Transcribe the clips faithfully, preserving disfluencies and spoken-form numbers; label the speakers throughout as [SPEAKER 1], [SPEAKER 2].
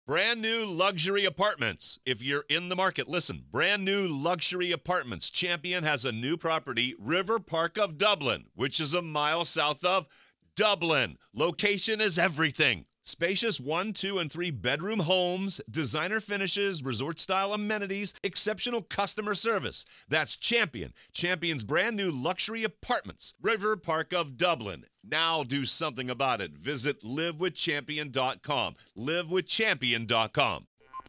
[SPEAKER 1] Brand new luxury apartments. If you're in the market, listen. Brand new luxury apartments. Champion has a new property, River Park of Dublin, which is a mile south of Dublin. Location is everything. Spacious one, two, and three bedroom homes, designer finishes, resort-style amenities, exceptional customer service. That's Champion. Champion's brand new luxury apartments. River Park of Dublin. Now do something about it. Visit live with champion dot com. live with champion dot com.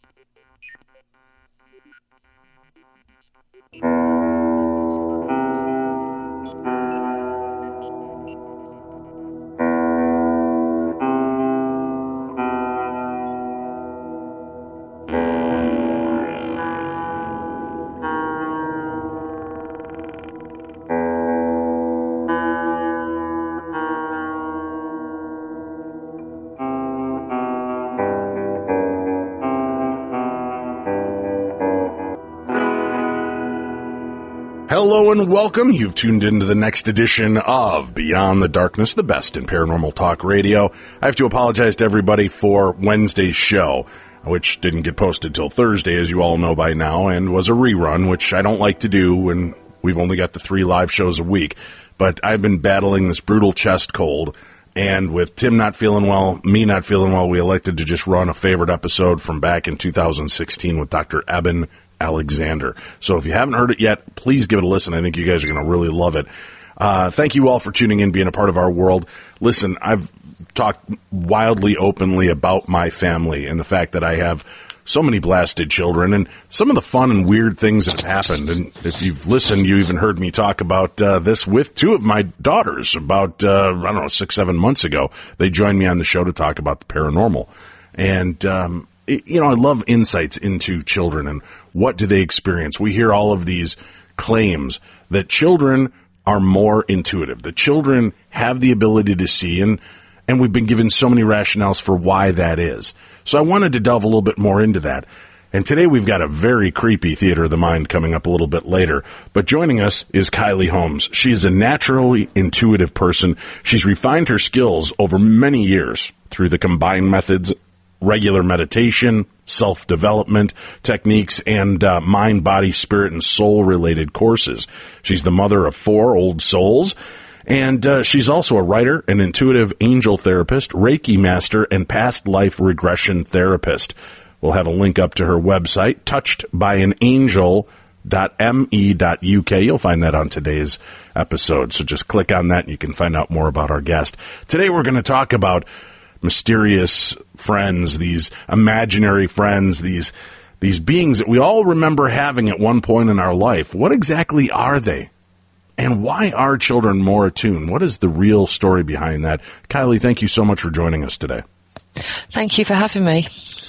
[SPEAKER 2] Hello and welcome. You've tuned into the next edition of Beyond the Darkness, the best in paranormal talk radio. I have to apologize to everybody for Wednesday's show, which didn't get posted till Thursday, as you all know by now, and was a rerun, which I don't like to do when we've only got the three live shows a week. But I've been battling this brutal chest cold, and with Tim not feeling well, me not feeling well, we elected to just run a favorite episode from back in two thousand sixteen with Doctor Eben Alexander. So if you haven't heard it yet, please give it a listen. I think you guys are going to really love it. Uh, thank you all for tuning in, being a part of our world. Listen, I've talked wildly openly about my family and the fact that I have so many blasted children and some of the fun and weird things that have happened. And if you've listened, you even heard me talk about uh, this with two of my daughters about, uh, I don't know, six, seven months ago. They joined me on the show to talk about the paranormal. And, um, it, you know, I love insights into children and what do they experience. We hear all of these claims that children are more intuitive, that children have the ability to see, and, and we've been given so many rationales for why that is. So I wanted to delve a little bit more into that. And today we've got a very creepy theater of the mind coming up a little bit later. But joining us is Kylie Holmes. She is a naturally intuitive person. She's refined her skills over many years through the combined methods, regular meditation, self-development techniques, and uh, mind, body, spirit, and soul-related courses. She's the mother of four old souls, and uh, she's also a writer, an intuitive angel therapist, Reiki master, and past life regression therapist. We'll have a link up to her website, touched by an angel dot m e dot u k. You'll find that on today's episode, so just click on that and you can find out more about our guest. Today we're going to talk about mysterious friends, these imaginary friends, these these beings that we all remember having at one point in our life. What exactly are they? And why are children more attuned? What is the real story behind that? Kylie, thank you so much for joining us today.
[SPEAKER 3] Thank you for having me.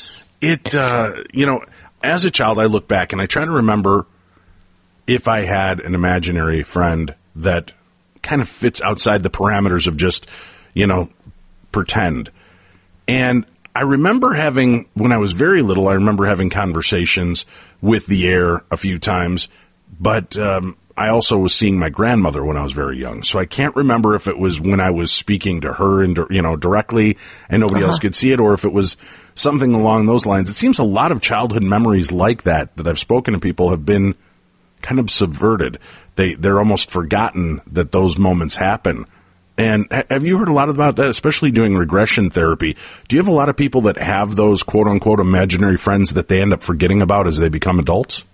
[SPEAKER 2] It, uh, you know, as a child, I look back and I try to remember if I had an imaginary friend that kind of fits outside the parameters of just, you know, pretend. And I remember having, when I was very little, I remember having conversations with the air a few times, but um, I also was seeing my grandmother when I was very young. So I can't remember if it was when I was speaking to her, and you know, directly and nobody uh-huh. else could see it, or if it was something along those lines. It seems a lot of childhood memories like that that I've spoken to people have been kind of subverted. They, they're almost forgotten that those moments happen. And have you heard a lot about that, especially doing regression therapy? Do you have a lot of people that have those quote-unquote imaginary friends that they end up forgetting about as they become adults?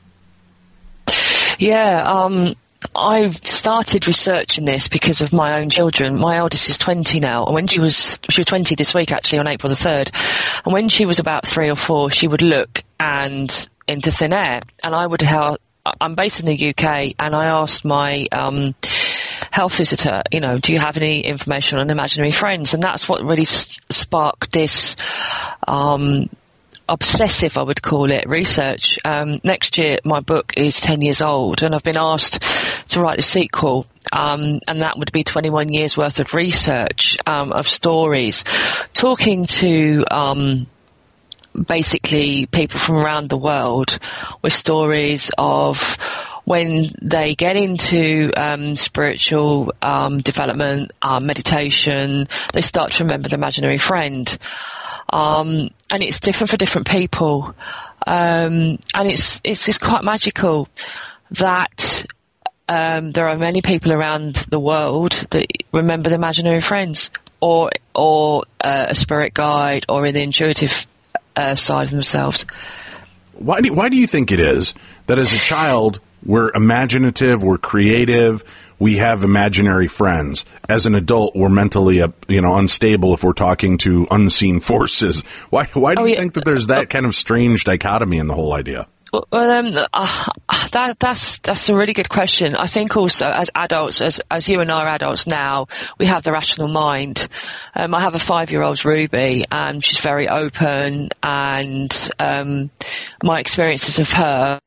[SPEAKER 3] Yeah, um, I've started researching this because of my own children. My eldest is twenty now, and when she was she was twenty this week, actually, on April the third, and when she was about three or four, she would look and into thin air, and I would have, I'm based in the U K, and I asked my um health visitor, you know, do you have any information on imaginary friends? And that's what really s- sparked this um, obsessive, I would call it, research. Um, next year, my book is ten years old, and I've been asked to write a sequel, um, and that would be twenty-one years worth of research, um, of stories, talking to um, basically people from around the world with stories of when they get into um, spiritual um, development, uh, meditation, they start to remember the imaginary friend. Um, and it's different for different people. Um, and it's, it's, it's quite magical that, um, there are many people around the world that remember the imaginary friends or, or, uh, a spirit guide or in the intuitive, uh, side of themselves.
[SPEAKER 2] Why do, why do you think it is that as a child, we're imaginative, we're creative, we have imaginary friends? As an adult, we're mentally, uh, you know, unstable if we're talking to unseen forces. Why, why do
[SPEAKER 3] oh,
[SPEAKER 2] you
[SPEAKER 3] yeah.
[SPEAKER 2] think that there's that kind of strange dichotomy in the whole idea?
[SPEAKER 3] Well, um, uh, that, that's that's a really good question. I think also as adults, as as you and I are adults now, we have the rational mind. Um, I have a five-year-old, Ruby, and she's very open. And um, my experiences of her,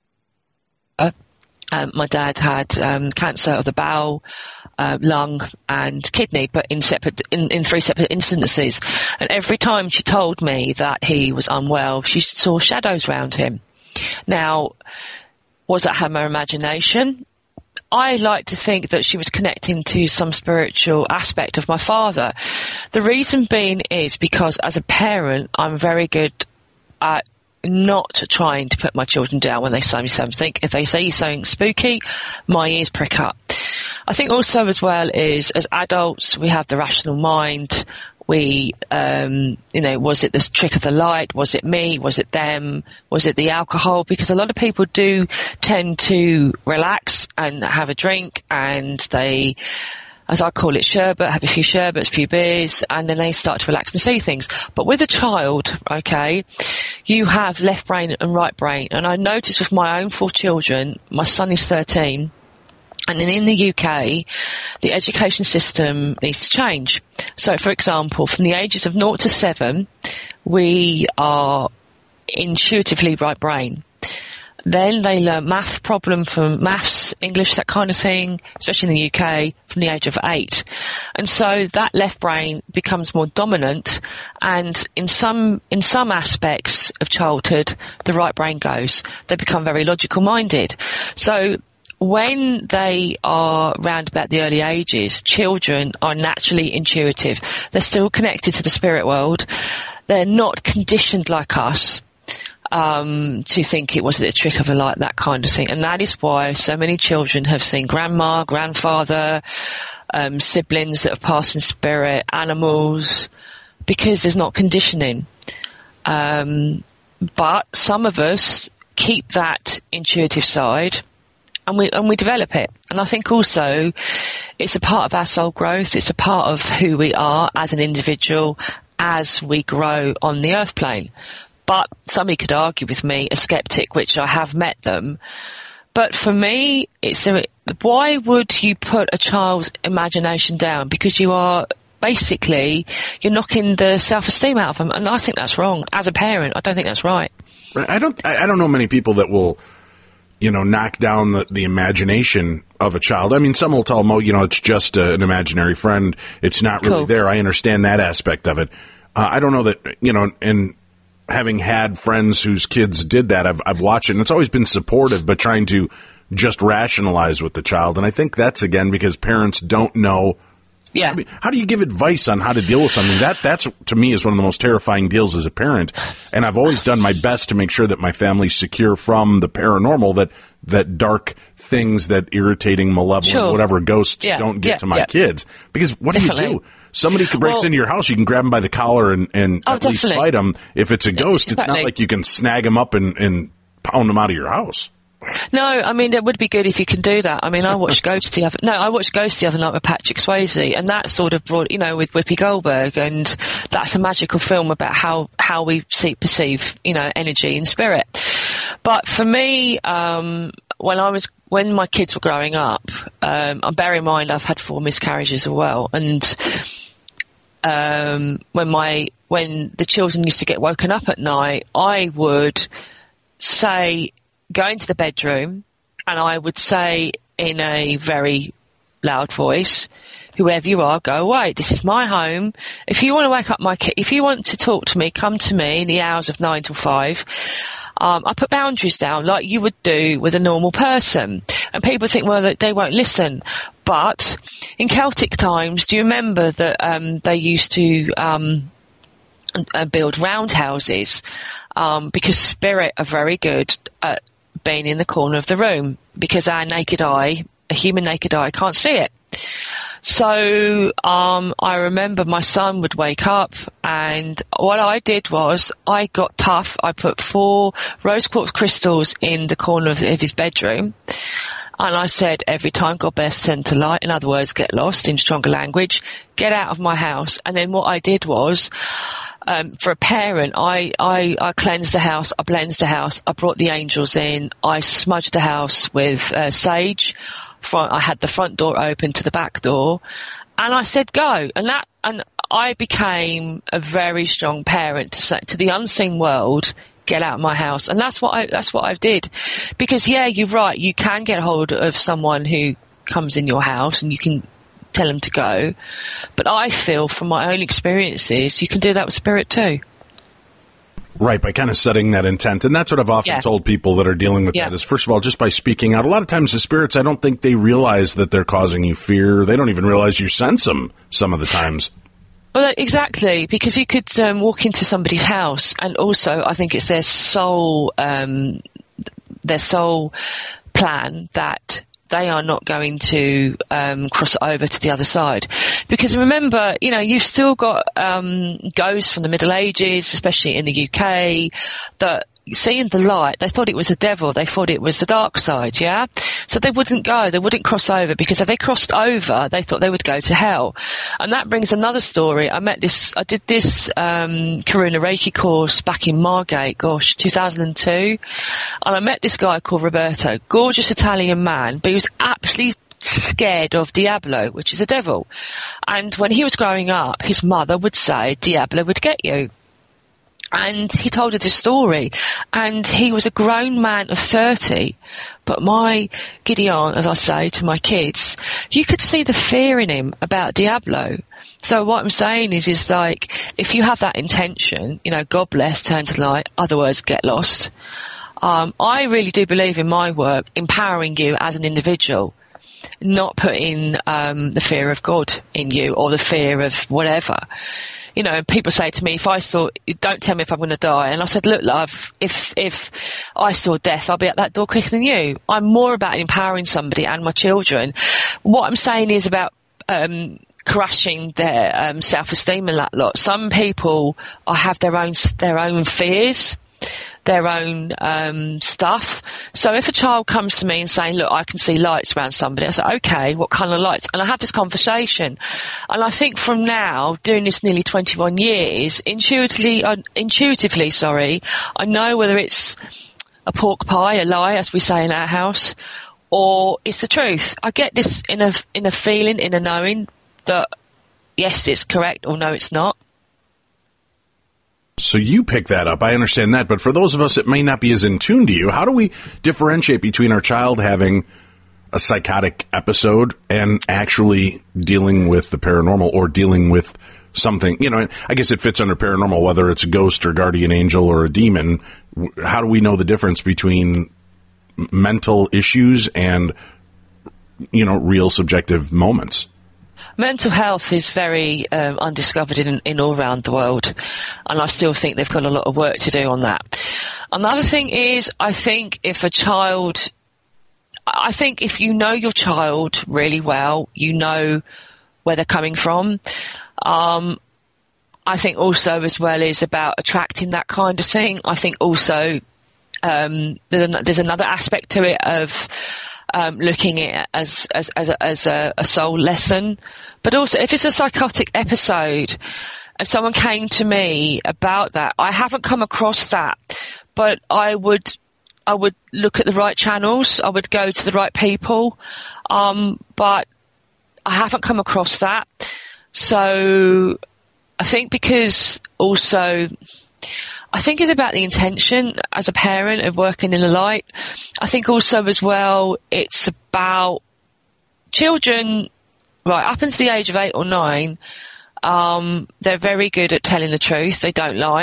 [SPEAKER 3] uh, um, my dad had um, cancer of the bowel, uh, lung, and kidney, but in separate in, in three separate instances. And every time she told me that he was unwell, she saw shadows around him. Now, was that her imagination? I like to think that she was connecting to some spiritual aspect of my father. The reason being is because as a parent, I'm very good at not trying to put my children down when they say something. If they say something spooky, my ears prick up. I think also as well is as adults, we have the rational mind. We, um, you know, was it the trick of the light? Was it me? Was it them? Was it the alcohol? Because a lot of people do tend to relax and have a drink and they, as I call it, sherbet, have a few sherbets, a few beers, and then they start to relax and see things. But with a child, okay, you have left brain and right brain. And I noticed with my own four children, my son is thirteen, and in the U K, the education system needs to change. So, for example, from the ages of zero to seven, we are intuitively right brain. Then they learn math problem from maths, English, that kind of thing, especially in the U K, from the age of eight. And so that left brain becomes more dominant, and in some in some aspects of childhood, the right brain goes. They become very logical minded. So when they are round about the early ages, children are naturally intuitive. They're still connected to the spirit world. They're not conditioned like us um, to think it was a trick of a light, that kind of thing. And that is why so many children have seen grandma, grandfather, um, siblings that have passed in spirit, animals, because there's not conditioning. Um, but some of us keep that intuitive side, and we and we develop it. And I think also it's a part of our soul growth. It's a part of who we are as an individual as we grow on the earth plane. But somebody could argue with me, a skeptic, which I have met them. But for me, it's a, why would you put a child's imagination down? Because you are basically, you're knocking the self-esteem out of them. And I think that's wrong. As a parent, I don't think that's right.
[SPEAKER 2] I don't, I don't know many people that will, you know, knock down the, the imagination of a child. I mean, some will tell them, oh, you know, it's just a, an imaginary friend. It's not really
[SPEAKER 3] Cool.
[SPEAKER 2] there. I understand that aspect of it. Uh, I don't know that, you know, and having had friends whose kids did that, I've, I've watched it, and it's always been supportive, but trying to just rationalize with the child. And I think that's, again, because parents don't know.
[SPEAKER 3] Yeah.
[SPEAKER 2] I mean, how do you give advice on how to deal with something? That, that's, to me, is one of the most terrifying deals as a parent. And I've always done my best to make sure that my family's secure from the paranormal, that, that dark things, that irritating, malevolent,
[SPEAKER 3] Sure.
[SPEAKER 2] whatever ghosts
[SPEAKER 3] Yeah,
[SPEAKER 2] don't get
[SPEAKER 3] yeah,
[SPEAKER 2] to my
[SPEAKER 3] yeah.
[SPEAKER 2] kids. Because what
[SPEAKER 3] Definitely.
[SPEAKER 2] do you do? Somebody could breaks
[SPEAKER 3] Well-
[SPEAKER 2] into your house, you can grab them by the collar and, and
[SPEAKER 3] Oh,
[SPEAKER 2] at least
[SPEAKER 3] definitely.
[SPEAKER 2] fight them. If it's a ghost, it's not
[SPEAKER 3] Exactly.
[SPEAKER 2] like you can snag them up and, and pound them out of your house.
[SPEAKER 3] No, I mean, it would be good if you can do that. I mean, I watched Ghost the other, no, I watched Ghost the other night with Patrick Swayze, and that sort of brought, you know, with Whoopi Goldberg, and that's a magical film about how, how we see, perceive, you know, energy and spirit. But for me, um, when I was, when my kids were growing up, um, and bear in mind I've had four miscarriages as well, and, um, when my, when the children used to get woken up at night, I would say, go into the bedroom, and I would say in a very loud voice, whoever you are, go away. This is my home. If you want to wake up my kid, if you want to talk to me, come to me in the hours of nine till five. Um, I put boundaries down like you would do with a normal person. And people think, well, they won't listen. But in Celtic times, do you remember that um, they used to um, and, and build roundhouses, um, because spirit are very good at being in the corner of the room, because our naked eye, a human naked eye, can't see it. So um, I remember my son would wake up, and what I did was I got tough. I put four rose quartz crystals in the corner of, of his bedroom, and I said, every time God bless, send to light, in other words, get lost, in stronger language, get out of my house. And then what I did was, um, for a parent, I, I, I cleansed the house, I cleansed the house, I brought the angels in, I smudged the house with uh, sage. Front, I had the front door open to the back door, and I said go, and that, and I became a very strong parent to, say, to the unseen world, get out of my house. And that's what I that's what I did, because yeah, you're right, you can get hold of someone who comes in your house and you can tell them to go, but I feel from my own experiences you can do that with spirit too.
[SPEAKER 2] Right, by kind of setting that intent. And that's what I've often
[SPEAKER 3] yeah.
[SPEAKER 2] told people that are dealing with
[SPEAKER 3] yeah.
[SPEAKER 2] that is, first of all, just by speaking out. A lot of times the spirits, I don't think they realize that they're causing you fear. They don't even realize you sense them some of the times.
[SPEAKER 3] Well, exactly, because you could um, walk into somebody's house, and also I think it's their soul, um, their soul plan that they are not going to um, cross over to the other side. Because remember, you know, you've still got um, ghosts from the Middle Ages, especially in the U K, that seeing the light, they thought it was the devil, they thought it was the dark side, yeah? So they wouldn't go, they wouldn't cross over, because if they crossed over, they thought they would go to hell. And that brings another story. I met this, I did this um, Karuna Reiki course back in Margate, gosh, two thousand two, and I met this guy called Roberto, gorgeous Italian man, but he was absolutely scared of Diablo, which is the devil. And when he was growing up, his mother would say, Diablo would get you. And he told her this story, and he was a grown man of thirty, but my Gideon, as I say to my kids, you could see the fear in him about Diablo. So what I'm saying is, is like, if you have that intention, you know, God bless, turn to light, other words, get lost. Um, I really do believe in my work, empowering you as an individual, not putting um, the fear of God in you or the fear of whatever. You know, people say to me, if I saw, don't tell me if I'm going to die. And I said, look, love, if if I saw death, I'll be at that door quicker than you. I'm more about empowering somebody and my children. What I'm saying is about um, crushing their um, self-esteem and that lot. Some people are, have their own their own fears, their own um, stuff. So if a child comes to me and saying, look, I can see lights around somebody, I say, okay, what kind of lights? And I have this conversation. And I think from now, doing this nearly twenty-one years, intuitively, uh, intuitively, sorry, I know whether it's a pork pie, a lie, as we say in our house, or it's the truth. I get this in a, in a feeling, in a knowing that, yes, it's correct, or no, it's not.
[SPEAKER 2] So you pick that up. I understand that. But for those of us that may not be as in tune to you, how do we differentiate between our child having a psychotic episode and actually dealing with the paranormal or dealing with something? You know, I guess it fits under paranormal, whether it's a ghost or guardian angel or a demon. How do we know the difference between mental issues and, you know, real subjective moments?
[SPEAKER 3] Mental health is very um, undiscovered in, in all around the world, and I still think they've got a lot of work to do on that. Another thing is, I think if a child, I think if you know your child really well, you know where they're coming from. Um, I think also as well is about attracting that kind of thing. I think also um, there's another aspect to it of Um, looking at it as as as a, as a, a soul lesson, but also if it's a psychotic episode, if someone came to me about that, I haven't come across that, but I would I would look at the right channels, I would go to the right people, um, but I haven't come across that. So I think because also. I think it's about the intention as a parent of working in the light. I think also as well, it's about children, right, up until the age of eight or nine, um, they're very good at telling the truth. They don't lie.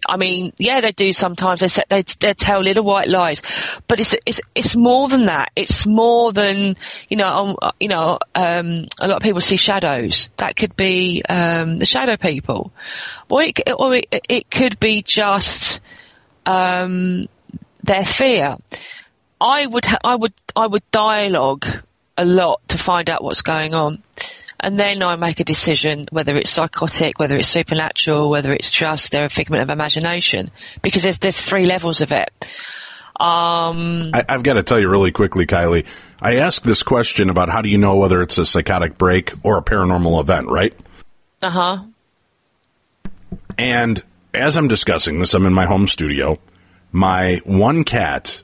[SPEAKER 3] I mean, yeah, they do sometimes. They say, they they tell little white lies, but it's it's it's more than that. It's more than you know. Um, you know, um, a lot of people see shadows. That could be um, the shadow people, or it or it, it could be just um, their fear. I would ha- I would I would dialogue a lot to find out what's going on. And then I make a decision whether it's psychotic, whether it's supernatural, whether it's just they're a figment of imagination. Because there's there's three levels of it. Um,
[SPEAKER 2] I, I've got to tell you really quickly, Kylie. I asked this question about how do you know whether it's a psychotic break or a paranormal event, right?
[SPEAKER 3] Uh-huh.
[SPEAKER 2] And as I'm discussing this, I'm in my home studio. My one cat,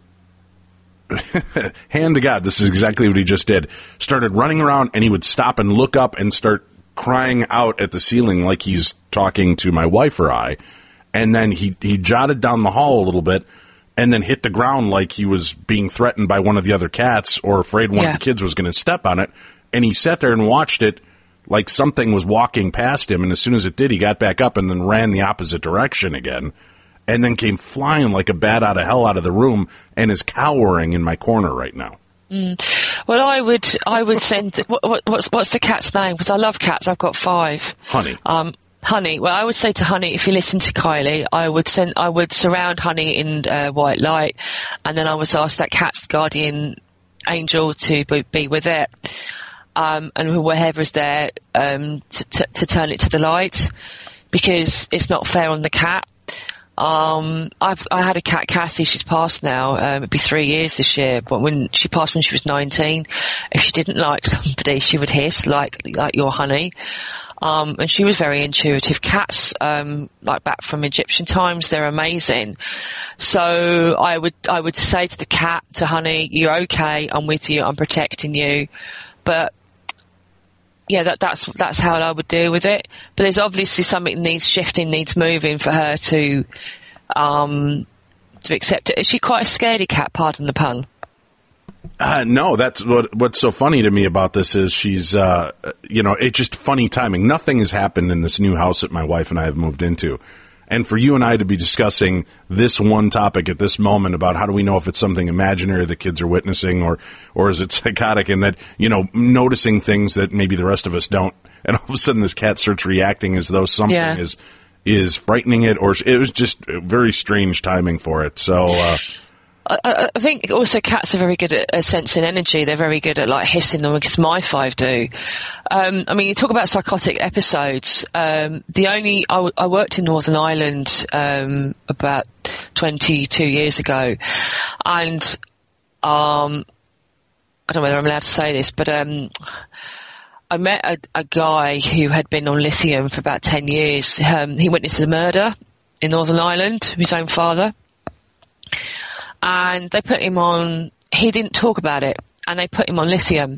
[SPEAKER 2] hand to God, this is exactly what he just did, started running around, and he would stop and look up and start crying out at the ceiling like he's talking to my wife or I. And then he, he jotted down the hall a little bit and then hit the ground like he was being threatened by one of the other cats or afraid one
[SPEAKER 3] yeah.
[SPEAKER 2] of the kids was going to step on it. And he sat there and watched it like something was walking past him. And as soon as it did, he got back up and then ran the opposite direction again. And then came flying like a bat out of hell out of the room and is cowering in my corner right now.
[SPEAKER 3] Mm. Well, I would, I would send. What, what, what's what's the cat's name? Because I love cats. I've got five.
[SPEAKER 2] Honey.
[SPEAKER 3] Um, Honey. Well, I would say to Honey, if you listen to Kylie, I would send. I would surround Honey in uh, white light, and then I would ask that cat's guardian angel to be, be with it, um, and whoever's there um, to, to to turn it to the light, because it's not fair on the cat. Um, I've, I had a cat, Cassie, she's passed now, um, it'd be three years this year, but when she passed when she was nineteen, if she didn't like somebody, she would hiss like, like your Honey. Um, and she was very intuitive. Cats, um, like back from Egyptian times, they're amazing. So I would, I would say to the cat, to Honey, you're okay, I'm with you, I'm protecting you. But yeah, that, that's that's how I would deal with it. But there's obviously something needs shifting, needs moving for her to um, to accept it. Is she quite a scaredy cat? Pardon the pun.
[SPEAKER 2] Uh, no, that's what what's so funny to me about this is she's, uh, you know, it's just funny timing. Nothing has happened in this new house that my wife and I have moved into. And for you and I to be discussing this one topic at this moment about how do we know if it's something imaginary the kids are witnessing or, or is it psychotic, and that, you know, noticing things that maybe the rest of us don't. And all of a sudden this cat starts reacting as though something
[SPEAKER 3] yeah.
[SPEAKER 2] is, is frightening it, or it was just very strange timing for it. So, uh,
[SPEAKER 3] I, I think also cats are very good at uh, sensing energy. They're very good at like hissing them, because my five do. Um, I mean, you talk about psychotic episodes. Um, the only I, w- I worked in Northern Ireland um, about twenty-two years ago, and um, I don't know whether I'm allowed to say this, but um, I met a, a guy who had been on lithium for about ten years. Um, he witnessed a murder in Northern Ireland, his own father. And they put him on, he didn't talk about it, and they put him on lithium.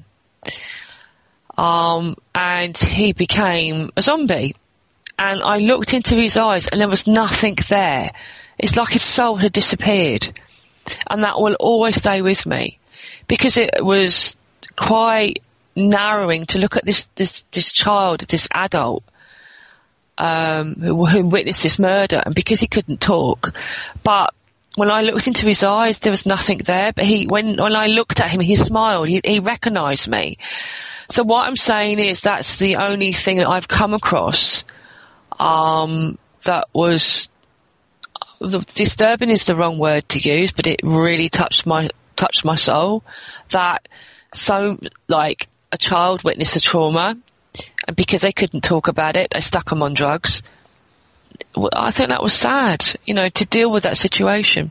[SPEAKER 3] Um, and he became a zombie. And I looked into his eyes, and there was nothing there. It's like his soul had disappeared. And that will always stay with me, because it was quite narrowing to look at this, this, this child, this adult, um, who, who witnessed this murder, and because he couldn't talk. But when I looked into his eyes, there was nothing there. But he, when when I looked at him, he smiled. He, he recognised me. So what I'm saying is that's the only thing that I've come across um, that was the, disturbing is the wrong word to use, but it really touched my touched my soul. That so like a child witnessed a trauma, and because they couldn't talk about it, they stuck them on drugs. I think that was sad, you know, to deal with that situation.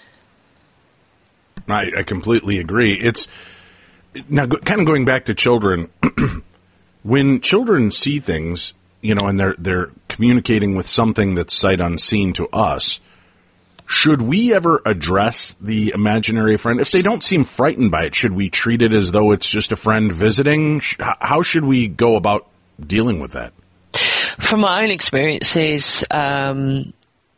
[SPEAKER 2] I, I completely agree. It's now go, kind of going back to children. When children see things, you know, and they're they're communicating with something that's sight unseen to us, should we ever address the imaginary friend? If they don't seem frightened by it, should we treat it as though it's just a friend visiting? How should we go about dealing with that?
[SPEAKER 3] From my own experiences, um,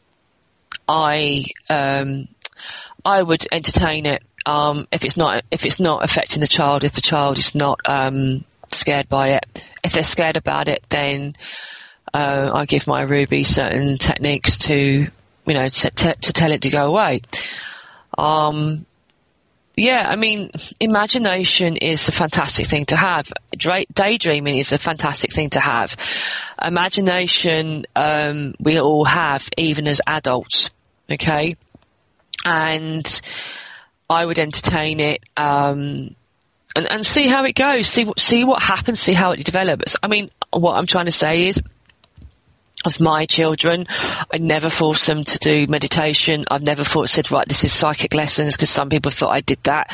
[SPEAKER 3] I um, I would entertain it um, if it's not if it's not affecting the child. If the child is not um, scared by it, if they're scared about it, then uh, I give my Ruby certain techniques to, you you know, to, to, to tell it to go away. Um, yeah, I mean, imagination is a fantastic thing to have. Dra- daydreaming is a fantastic thing to have. Imagination, um, we all have, even as adults, okay? And I would entertain it, um, and, and see how it goes, see what, see what happens, see how it develops. I mean, what I'm trying to say is, with my children, I never forced them to do meditation. I've never thought, said, right, this is psychic lessons, because some people thought I did that.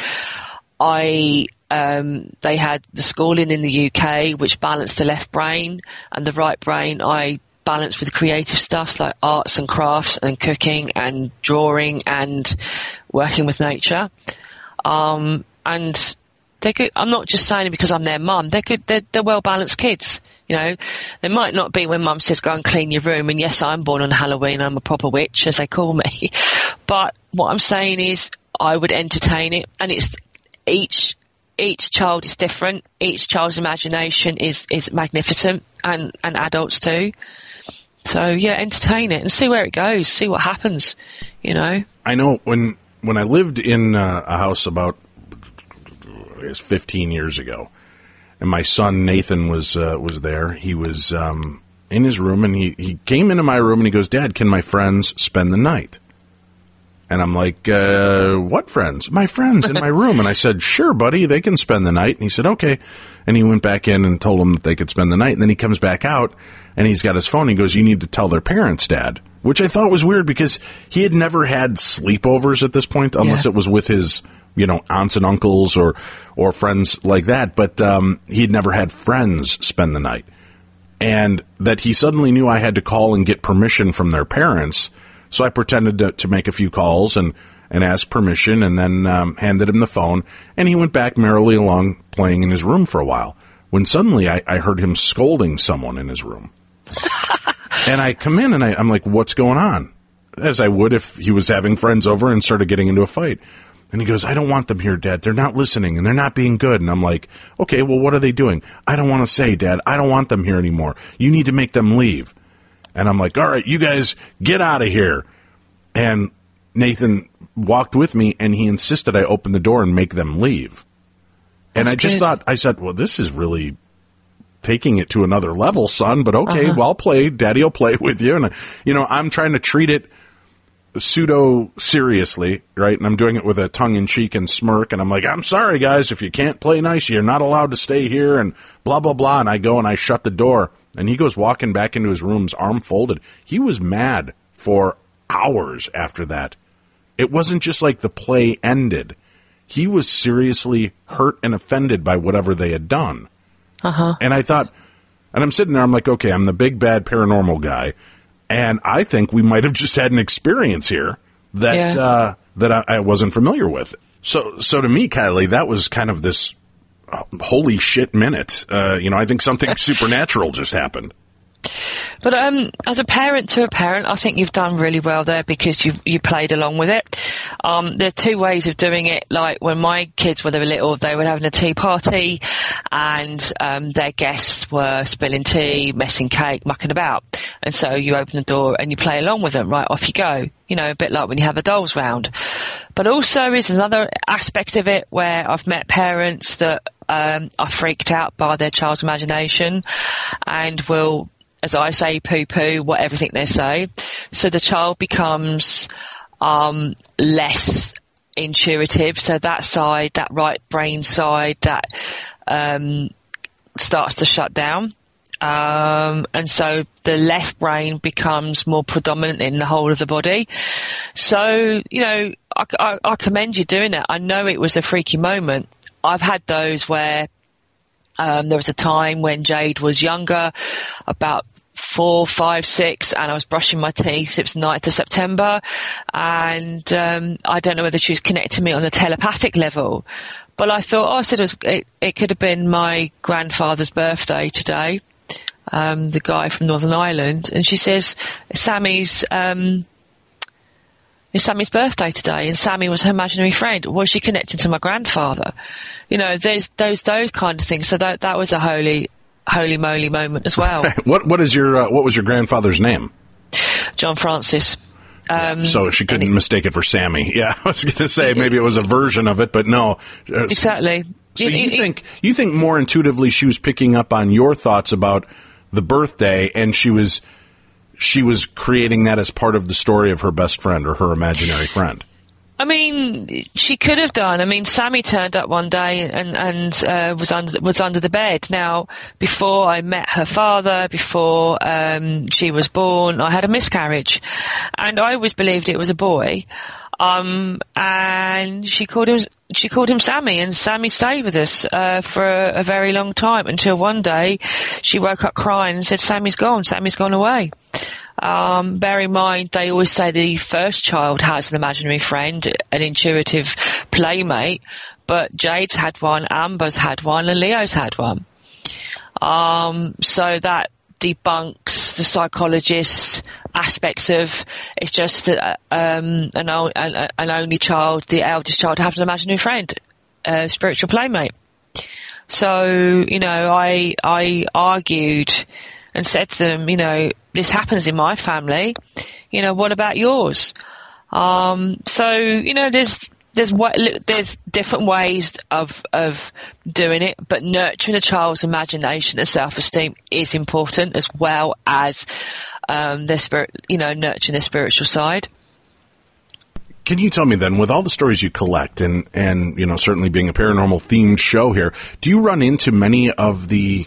[SPEAKER 3] I, um, they had the schooling in the U K, which balanced the left brain, and the right brain I balanced with creative stuff like arts and crafts and cooking and drawing and working with nature. Um, and they're good. I'm not just saying it because I'm their mum. They're good. They're, they're well-balanced kids. You know, they might not be when mum says go and clean your room. And yes, I'm born on Halloween. I'm a proper witch, as they call me. But what I'm saying is I would entertain it. And it's each, each child is different. Each child's imagination is, is magnificent, and, and adults too. So yeah, entertain it and see where it goes. See what happens, you know.
[SPEAKER 2] I know when, when I lived in uh, a house about, I guess, fifteen years ago, and my son Nathan was uh, was there. He was um, in his room, and he, he came into my room, and he goes, "Dad, can my friends spend the night?" And I'm like, uh, "What friends?" "My friends in my room." And I said, "Sure, buddy, they can spend the night." And he said, "Okay." And he went back in and told them that they could spend the night. And then he comes back out, and he's got his phone. He goes, "You need to tell their parents, Dad." Which I thought was weird, because he had never had sleepovers at this point, unless yeah. it was with his, you know, aunts and uncles or, or friends like that. But, um, he'd never had friends spend the night. And that he suddenly knew I had to call and get permission from their parents. So I pretended to, to make a few calls and, and ask permission, and then, um, handed him the phone, and he went back merrily along playing in his room for a while, when suddenly I, I heard him scolding someone in his room. And I come in and I, I'm like, "What's going on?" As I would if he was having friends over and started getting into a fight. And he goes, "I don't want them here, Dad. They're not listening, and they're not being good." And I'm like, "Okay, well, what are they doing?" "I don't want to say, Dad. I don't want them here anymore. You need to make them leave." And I'm like, "All right, you guys get out of here." And Nathan walked with me, and he insisted I open the door and make them leave. And That's I just good. thought, I said, "Well, this is really taking it to another level, son, but okay, uh-huh. well, I'll play. Daddy will play with you." And, you know, I'm trying to treat it pseudo seriously, right? And I'm doing it with a tongue in cheek and smirk. And I'm like, "I'm sorry, guys, if you can't play nice, you're not allowed to stay here," and blah, blah, blah. And I go and I shut the door, and he goes walking back into his room, his arm folded. He was mad for hours after that. It wasn't just like the play ended. He was seriously hurt and offended by whatever they had done. Uh-huh. And I thought, and I'm sitting there, I'm like, okay, I'm the big bad paranormal guy, and I think we might have just had an experience here that yeah. uh, that I, I wasn't familiar with. So, so to me, Kylie, that was kind of this uh, holy shit minute. Uh, you know, I think something supernatural just happened.
[SPEAKER 3] But um, as a parent to a parent, I think you've done really well there, because you you played along with it. Um, there are two ways of doing it. Like when my kids, when they were little, they were having a tea party, and um, their guests were spilling tea, messing cake, mucking about. And so you open the door and you play along with them. Right, off you go. You know, a bit like when you have a dolls round. But also is another aspect of it where I've met parents that um, are freaked out by their child's imagination and will, as I say, poo-poo what everything they say. So the child becomes um, less intuitive. So that side, that right brain side, that um, starts to shut down. Um, and so the left brain becomes more predominant in the whole of the body. So, you know, I, I, I commend you doing it. I know it was a freaky moment. I've had those where um, there was a time when Jade was younger, about four, five, six, and I was brushing my teeth. It was ninth of September, and um, I don't know whether she was connected to me on a telepathic level. But I thought, oh, I said it, was, it, it could have been my grandfather's birthday today, um, the guy from Northern Ireland. And she says, Sammy's, um, it's Sammy's birthday today, and Sammy was her imaginary friend. Was she connected to my grandfather? You know, there's those those kind of things. So that that was a holy, holy moly moment as well.
[SPEAKER 2] what what is your uh, what was your grandfather's name?
[SPEAKER 3] John Francis. Um,
[SPEAKER 2] so she couldn't it, mistake it for Sammy. Yeah, I was going to say maybe it was a version of it, but no. Uh,
[SPEAKER 3] exactly.
[SPEAKER 2] So it, you it, think you think more intuitively she was picking up on your thoughts about the birthday, and she was she was creating that as part of the story of her best friend or her imaginary friend.
[SPEAKER 3] I mean, she could have done. I mean, Sammy turned up one day and and uh, was under was under the bed. Now, before I met her father, before um, she was born, I had a miscarriage, and I always believed it was a boy. Um, and she called him she called him Sammy, and Sammy stayed with us uh, for a, a very long time until one day she woke up crying and said, "Sammy's gone. Sammy's gone away." Um, bear in mind, they always say the first child has an imaginary friend, an intuitive playmate, but Jade's had one, Amber's had one, and Leo's had one. Um, so that debunks the psychologist aspects of it's just uh, um, an, an, an only child, the eldest child, having an imaginary friend, a spiritual playmate. So, you know, I I argued and said to them, you know, this happens in my family. You know, what about yours? Um, so, you know, there's there's there's different ways of of doing it, but nurturing a child's imagination and self-esteem is important, as well as um, their spirit, you know, nurturing their spiritual side.
[SPEAKER 2] Can you tell me then, with all the stories you collect, and and you know, certainly being a paranormal themed show here, do you run into many of the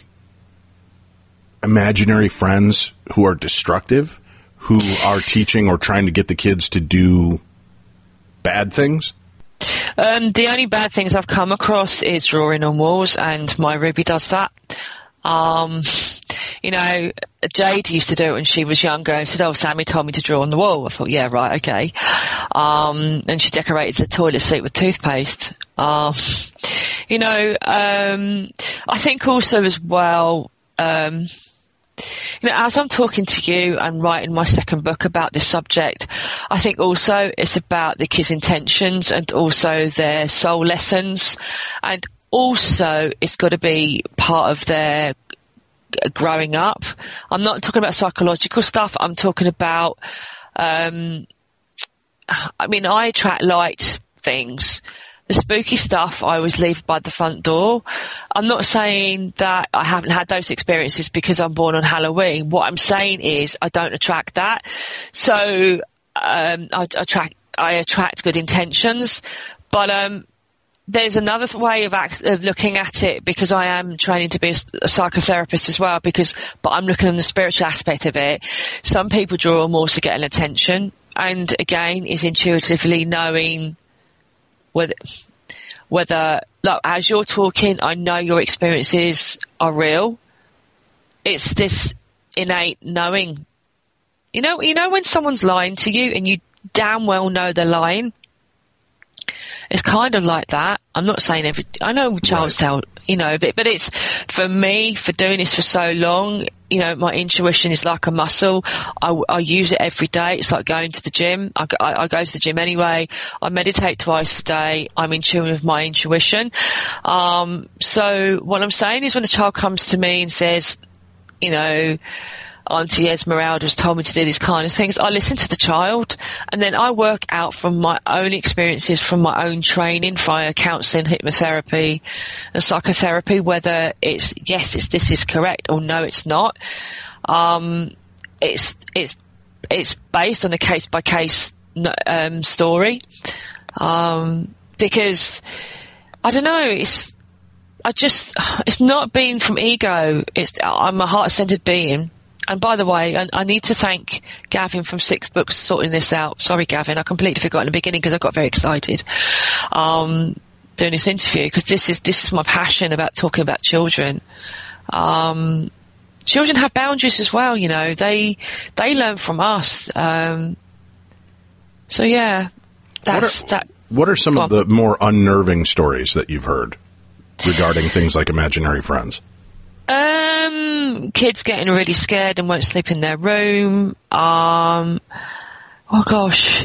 [SPEAKER 2] imaginary friends who are destructive, who are teaching or trying to get the kids to do bad things?
[SPEAKER 3] Um, the only bad things I've come across is drawing on walls, and my Ruby does that. Um, you know, Jade used to do it when she was younger. I said, "Oh, Sammy told me to draw on the wall." I thought, yeah, right, okay. Um, and she decorated the toilet seat with toothpaste. Um, you know, um, I think also as well, um, you know, as I'm talking to you and writing my second book about this subject, I think also it's about the kids' intentions and also their soul lessons, and also it's got to be part of their growing up. I'm not talking about psychological stuff. I'm talking about, um, I mean, I attract light things. The spooky stuff I always leave by the front door. I'm not saying that I haven't had those experiences because I'm born on Halloween. What I'm saying is I don't attract that. So um, I attract I attract good intentions. But um, there's another way of, act, of looking at it, because I am training to be a, a psychotherapist as well. Because, but I'm looking at the spiritual aspect of it. Some people draw more to get an attention, and again, is intuitively knowing whether, whether, like, as you're talking, I know your experiences are real. It's this innate knowing. You know, you know when someone's lying to you and you damn well know they're lying? It's kind of like that. I'm not saying every, I know child's tale, you know, but, but it's, for me, for doing this for so long, you know, my intuition is like a muscle. I, I use it every day. It's like going to the gym. I, I, I go to the gym anyway. I meditate twice a day. I'm in tune with my intuition. Um, so what I'm saying is when a child comes to me and says, you know, Auntie Esmeralda has told me to do these kind of things, I listen to the child, and then I work out from my own experiences, from my own training via counselling, hypnotherapy and psychotherapy, whether it's yes, it's this is correct, or no, it's not. Um, it's it's it's based on a case by case um, story, um, because I don't know. It's I just it's not being from ego. It's I'm a heart-centered being. And by the way, I, I need to thank Gavin from Six Books sorting this out. Sorry, Gavin, I completely forgot in the beginning because I got very excited um, doing this interview, because this is this is my passion about talking about children. Um, children have boundaries as well, you know. They they learn from us. Um, so yeah, that's
[SPEAKER 2] what are,
[SPEAKER 3] that.
[SPEAKER 2] What are some of the more unnerving stories that you've heard regarding things like imaginary friends?
[SPEAKER 3] Um, kids getting really scared and won't sleep in their room. Um, oh gosh.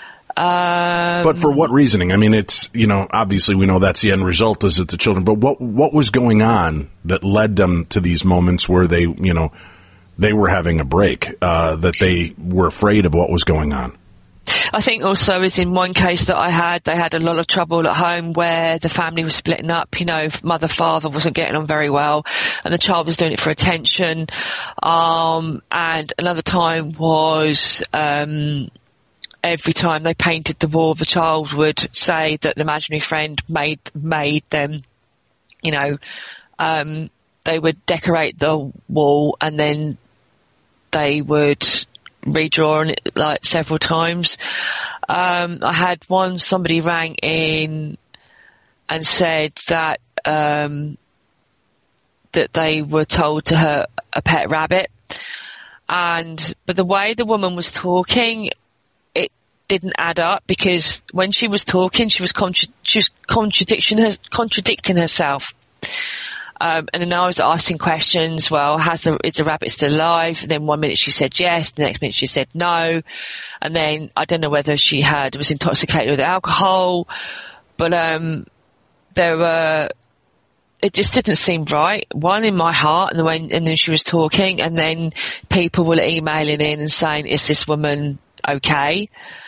[SPEAKER 3] Um,
[SPEAKER 2] but for what reasoning? I mean, it's, you know, obviously we know that's the end result is that the children, but what, what was going on that led them to these moments where they, you know, they were having a break, uh, that they were afraid of what was going on?
[SPEAKER 3] I think also is in one case that I had, they had a lot of trouble at home where the family was splitting up. You know, mother, father wasn't getting on very well and the child was doing it for attention. Um, and another time was, um, every time they painted the wall, the child would say that the imaginary friend made, made them, you know, um, they would decorate the wall and then they would redraw on it like several times. Um, I had one, somebody rang in and said that, um, that they were told to hurt a pet rabbit. And, but the way the woman was talking, it didn't add up because when she was talking, she was, contra- she was contradiction, contradicting herself. Um, and then I was asking questions, well, has the, is the rabbit still alive? And then one minute she said yes, the next minute she said no. And then I don't know whether she had, was intoxicated with alcohol, but, um, there were, it just didn't seem right. One in my heart and when, and then she was talking and then people were emailing in and saying, is this woman okay?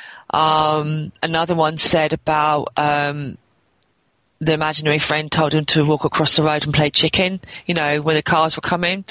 [SPEAKER 3] Um, another one said about, um, the imaginary friend told him to walk across the road and play chicken, you know, when the cars were coming.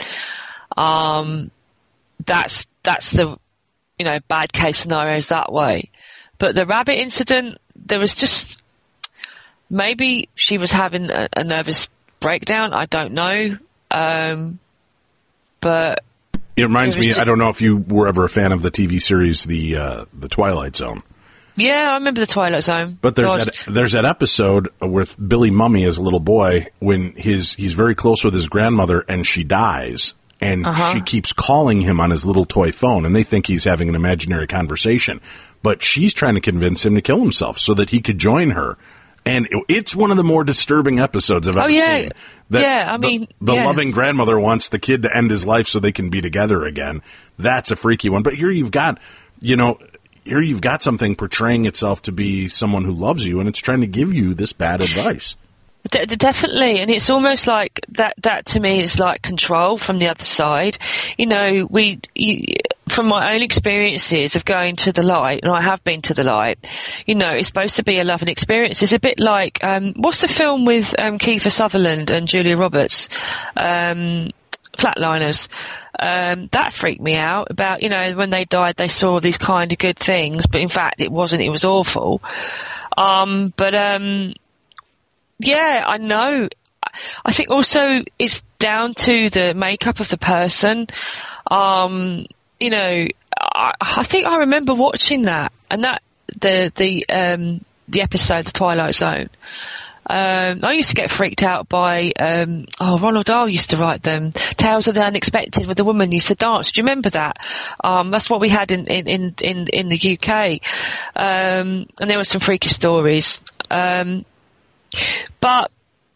[SPEAKER 3] Um, that's, that's the, you know, bad case scenarios that way. But the rabbit incident, there was just, maybe she was having a, a nervous breakdown. I don't know. Um, but.
[SPEAKER 2] It reminds
[SPEAKER 3] it
[SPEAKER 2] me,
[SPEAKER 3] just,
[SPEAKER 2] I don't know if you were ever a fan of the T V series, the, uh, the Twilight Zone.
[SPEAKER 3] Yeah, I remember the Twilight Zone.
[SPEAKER 2] But there's
[SPEAKER 3] God.
[SPEAKER 2] that, there's that episode with Billy Mumy as a little boy when his he's very close with his grandmother and she dies and uh-huh. she keeps calling him on his little toy phone and they think he's having an imaginary conversation. But she's trying to convince him to kill himself so that he could join her. And it, it's one of the more disturbing episodes I've ever
[SPEAKER 3] oh, yeah.
[SPEAKER 2] seen. That
[SPEAKER 3] yeah, I mean,
[SPEAKER 2] the, the
[SPEAKER 3] yeah.
[SPEAKER 2] loving grandmother wants the kid to end his life so they can be together again. That's a freaky one. But here you've got, you know, here you've got something portraying itself to be someone who loves you, and it's trying to give you this bad advice.
[SPEAKER 3] De- definitely, and it's almost like that. That to me is like control from the other side. You know, we, you, from my own experiences of going to the light, and I have been to the light. You know, it's supposed to be a loving experience. It's a bit like um, what's the film with um, Kiefer Sutherland and Julia Roberts, um, Flatliners. Um, that freaked me out about, you know, when they died, they saw these kind of good things, but in fact it wasn't, it was awful. Um, but, um, yeah, I know. I think also it's down to the makeup of the person. Um, you know, I, I think I remember watching that and that, the, the, um, the episode, The Twilight Zone. Um, I used to get freaked out by, um, oh, Ronald Dahl used to write them. Tales of the Unexpected with the woman used to dance. Do you remember that? Um, that's what we had in, in, in, in the U K. Um, and there were some freaky stories. Um, but,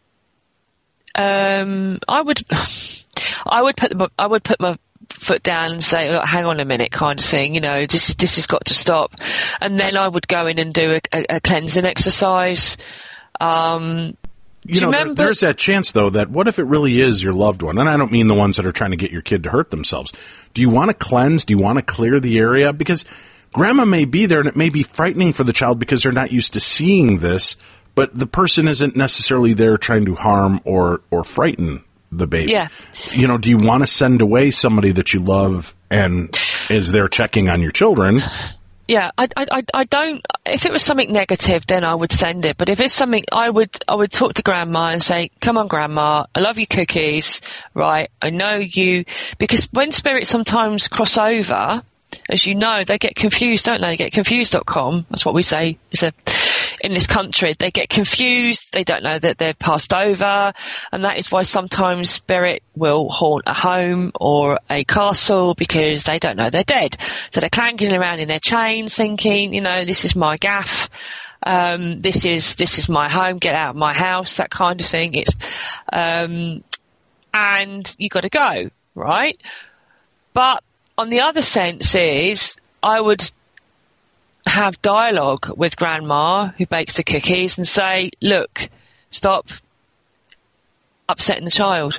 [SPEAKER 3] um, I would, I would put my, I would put my foot down and say, oh, hang on a minute kind of thing, you know, this, this has got to stop. And then I would go in and do a, a, a cleansing exercise. Um,
[SPEAKER 2] you know, there, there's that chance, though, that what if it really is your loved one? And I don't mean the ones that are trying to get your kid to hurt themselves. Do you want to cleanse? Do you want to clear the area? Because grandma may be there and it may be frightening for the child because they're not used to seeing this, but the person isn't necessarily there trying to harm or, or frighten the baby.
[SPEAKER 3] Yeah.
[SPEAKER 2] You know, do you want to send away somebody that you love and is there checking on your children?
[SPEAKER 3] Yeah, I, I, I don't, if it was something negative, then I would send it. But if it's something, I would, I would talk to grandma and say, come on, grandma, I love your cookies, right? I know you, because when spirits sometimes cross over, as you know, they get confused, don't they? They get confused dot com. That's what we say. It's a, in this country, they get confused. They don't know that they've passed over. And that is why sometimes spirit will haunt a home or a castle because they don't know they're dead. So they're clanking around in their chains thinking, you know, this is my gaff. Um, this is, this is my home. Get out of my house. That kind of thing. It's, um, and you got to go, right? But on the other sense is I would have dialogue with grandma who bakes the cookies and say, look, stop upsetting the child.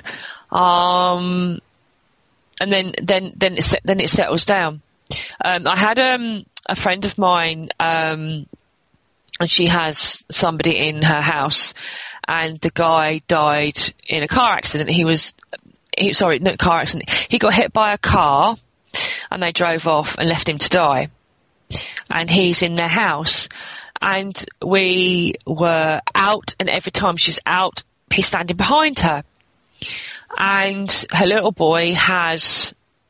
[SPEAKER 3] Um, and then, then, then it, then it settles down. Um, I had, um, a friend of mine, um, and she has somebody in her house, and the guy died in a car accident. He was, he, sorry, not car accident. He got hit by a car, and they drove off and left him to die. And he's in their house, and we were out, and every time she's out, he's standing behind her. And her little boy has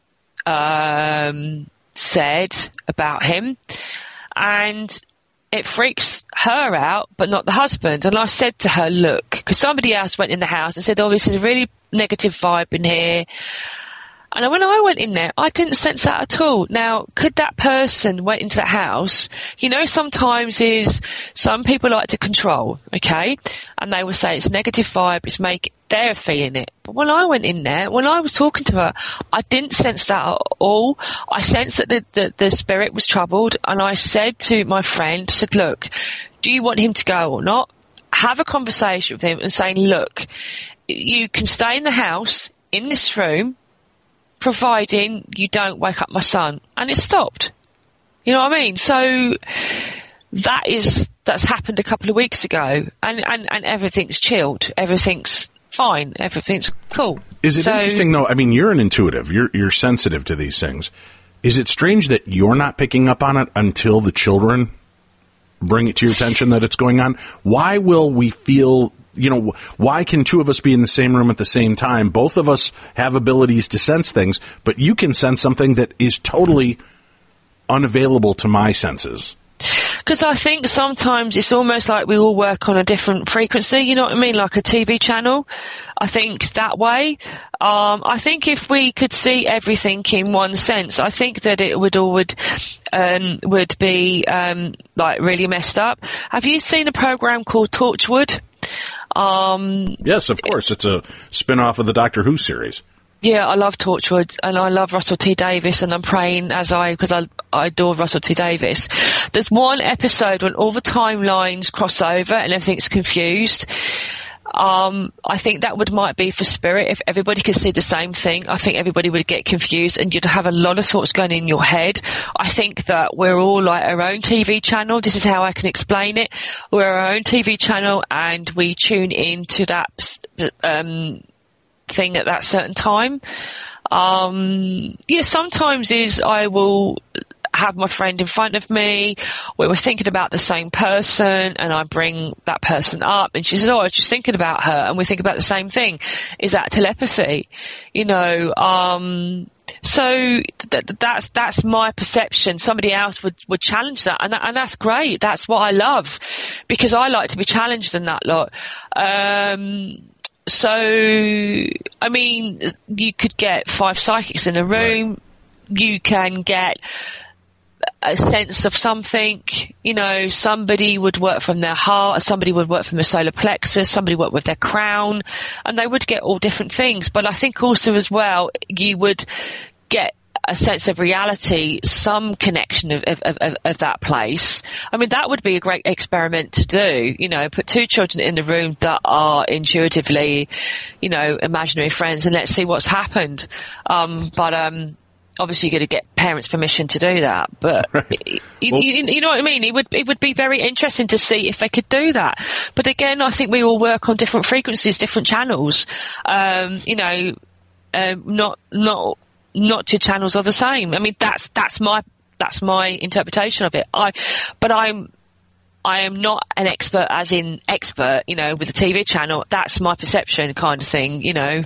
[SPEAKER 3] um, said about him, and it freaks her out, but not the husband. And I said to her, look, because somebody else went in the house and said, oh, this is a really negative vibe in here. And when I went in there, I didn't sense that at all. Now, could that person went into the house? You know, sometimes is some people like to control, okay? And they will say it's a negative vibe, it's make they're feeling it. But when I went in there, when I was talking to her, I didn't sense that at all. I sensed that the, the, the spirit was troubled, and I said to my friend, I said, look, do you want him to go or not? Have a conversation with him and saying, look, you can stay in the house, in this room, providing you don't wake up my son. And it stopped. You know what I mean? So that is, that's happened a couple of weeks ago, and, and, and everything's chilled. Everything's fine. Everything's cool.
[SPEAKER 2] Is it
[SPEAKER 3] so,
[SPEAKER 2] interesting though? I mean, you're an intuitive. You're, you're sensitive to these things. Is it strange that you're not picking up on it until the children bring it to your attention that it's going on? Why will we feel, you know, why can two of us be in the same room at the same time? Both of us have abilities to sense things, but you can sense something that is totally unavailable to my senses.
[SPEAKER 3] Because I think sometimes it's almost like we all work on a different frequency, you know what I mean, like a T V channel. I think that way. Um, I think if we could see everything in one sense, I think that it would all would, um, would be um, like really messed up. Have you seen a program called Torchwood? Um,
[SPEAKER 2] yes, of course. It's a spin-off of the Doctor Who series.
[SPEAKER 3] Yeah, I love Torchwood, and I love Russell T Davies, and I'm praying as I, because I, I adore Russell T Davies. There's one episode when all the timelines cross over and everything's confused. Um, I think that would might be for spirit. If everybody could see the same thing, I think everybody would get confused, and you'd have a lot of thoughts going in your head. I think that we're all like our own T V channel. This is how I can explain it. We're our own T V channel, and we tune into that, um, thing at that certain time. Um, yeah, sometimes is I will have my friend in front of me where we're thinking about the same person, and I bring that person up, and she says, oh, I was just thinking about her, and we think about the same thing. Is that telepathy? You know, um, so th- that's, that's my perception. Somebody else would, would challenge that, and, that, and that's great. That's what I love, because I like to be challenged in that lot. Um, So, I mean, you could get five psychics in a room. Right. You can get a sense of something. You know, somebody would work from their heart, somebody would work from their solar plexus, somebody would work with their crown, and they would get all different things. But I think also as well, you would get a sense of reality, some connection of, of, of, of that place. I mean, that would be a great experiment to do, you know, put two children in the room that are intuitively, you know, imaginary friends, and let's see what's happened. Um, but, um, obviously you're going to get parents' permission to do that, but right. you, well, you, you know what I mean? It would, it would be very interesting to see if they could do that. But again, I think we all work on different frequencies, different channels. Um, you know, um, not, not, not two channels are the same. I mean, that's, that's my, that's my interpretation of it. I, but I'm, I am not an expert as in expert, you know, with the T V channel. That's my perception kind of thing, you know.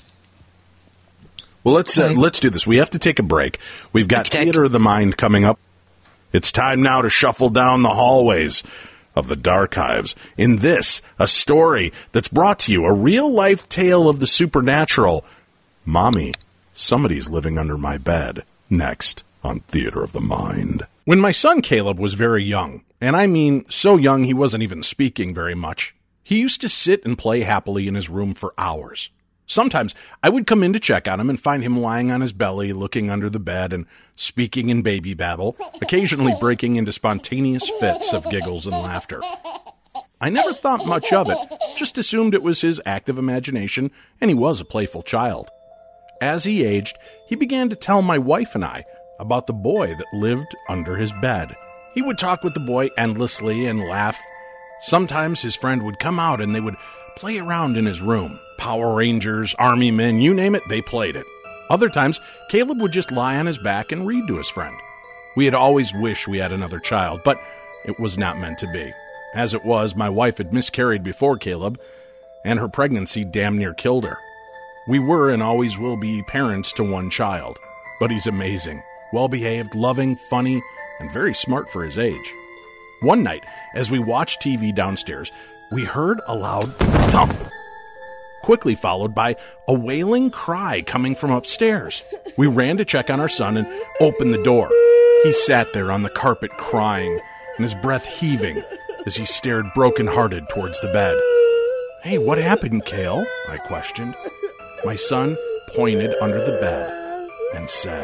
[SPEAKER 2] Well, let's, uh, let's do this. We have to take a break. We've got
[SPEAKER 3] okay.
[SPEAKER 2] Theater of the Mind coming up. It's time now to shuffle down the hallways of the Darkhives. In this, a story that's brought to you, a real-life tale of the supernatural. Mommy, somebody's living under my bed. Next on Theater of the Mind. When my son Caleb was very young, and I mean so young he wasn't even speaking very much, he used to sit and play happily in his room for hours. Sometimes I would come in to check on him and find him lying on his belly, looking under the bed and speaking in baby babble, occasionally breaking into spontaneous fits of giggles and laughter. I never thought much of it, just assumed it was his active imagination, and he was a playful child. As he aged, he began to tell my wife and I about the boy that lived under his bed. He would talk with the boy endlessly and laugh. Sometimes his friend would come out and they would play around in his room. Power Rangers, Army Men, you name it, they played it. Other times, Caleb would just lie on his back and read to his friend. We had always wished we had another child, but it was not meant to be. As it was, my wife had miscarried before Caleb, and her pregnancy damn near killed her. We were and always will be parents to one child, but he's amazing, well-behaved, loving, funny, and very smart for his age. One night, as we watched T V downstairs, we heard a loud thump, quickly followed by a wailing cry coming from upstairs. We ran to check on our son and opened the door. He sat there on the carpet crying, and his breath heaving as he stared broken-hearted towards the bed. "Hey, what happened, Cale?" I questioned. My son pointed under the bed and said,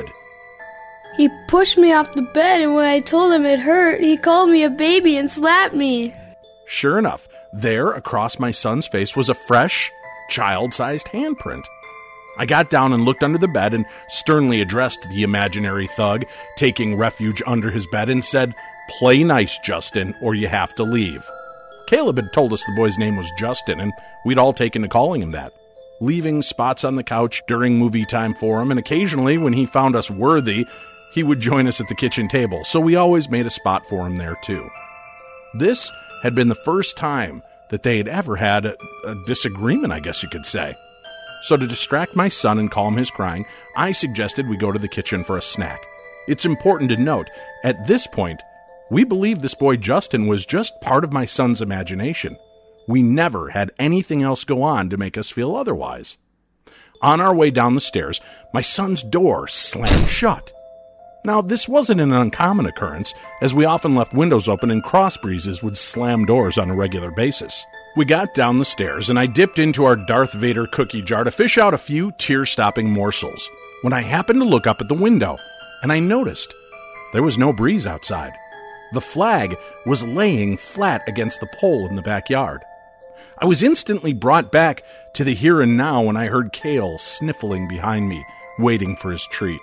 [SPEAKER 4] "He pushed me off the bed, and when I told him it hurt, he called me a baby and slapped me."
[SPEAKER 2] Sure enough, there across my son's face was a fresh, child-sized handprint. I got down and looked under the bed and sternly addressed the imaginary thug, taking refuge under his bed, and said, "Play nice, Justin, or you have to leave." Caleb had told us the boy's name was Justin, and we'd all taken to calling him that, leaving spots on the couch during movie time for him, and occasionally, when he found us worthy, he would join us at the kitchen table, so we always made a spot for him there, too. This had been the first time that they had ever had a, a disagreement, I guess you could say. So to distract my son and calm his crying, I suggested we go to the kitchen for a snack. It's important to note, at this point, we believed this boy Justin was just part of my son's imagination. We never had anything else go on to make us feel otherwise. On our way down the stairs, my son's door slammed shut. Now, this wasn't an uncommon occurrence, as we often left windows open and cross breezes would slam doors on a regular basis. We got down the stairs, and I dipped into our Darth Vader cookie jar to fish out a few tear-stopping morsels, when I happened to look up at the window, and I noticed there was no breeze outside. The flag was laying flat against the pole in the backyard. I was instantly brought back to the here and now when I heard Cale sniffling behind me, waiting for his treat.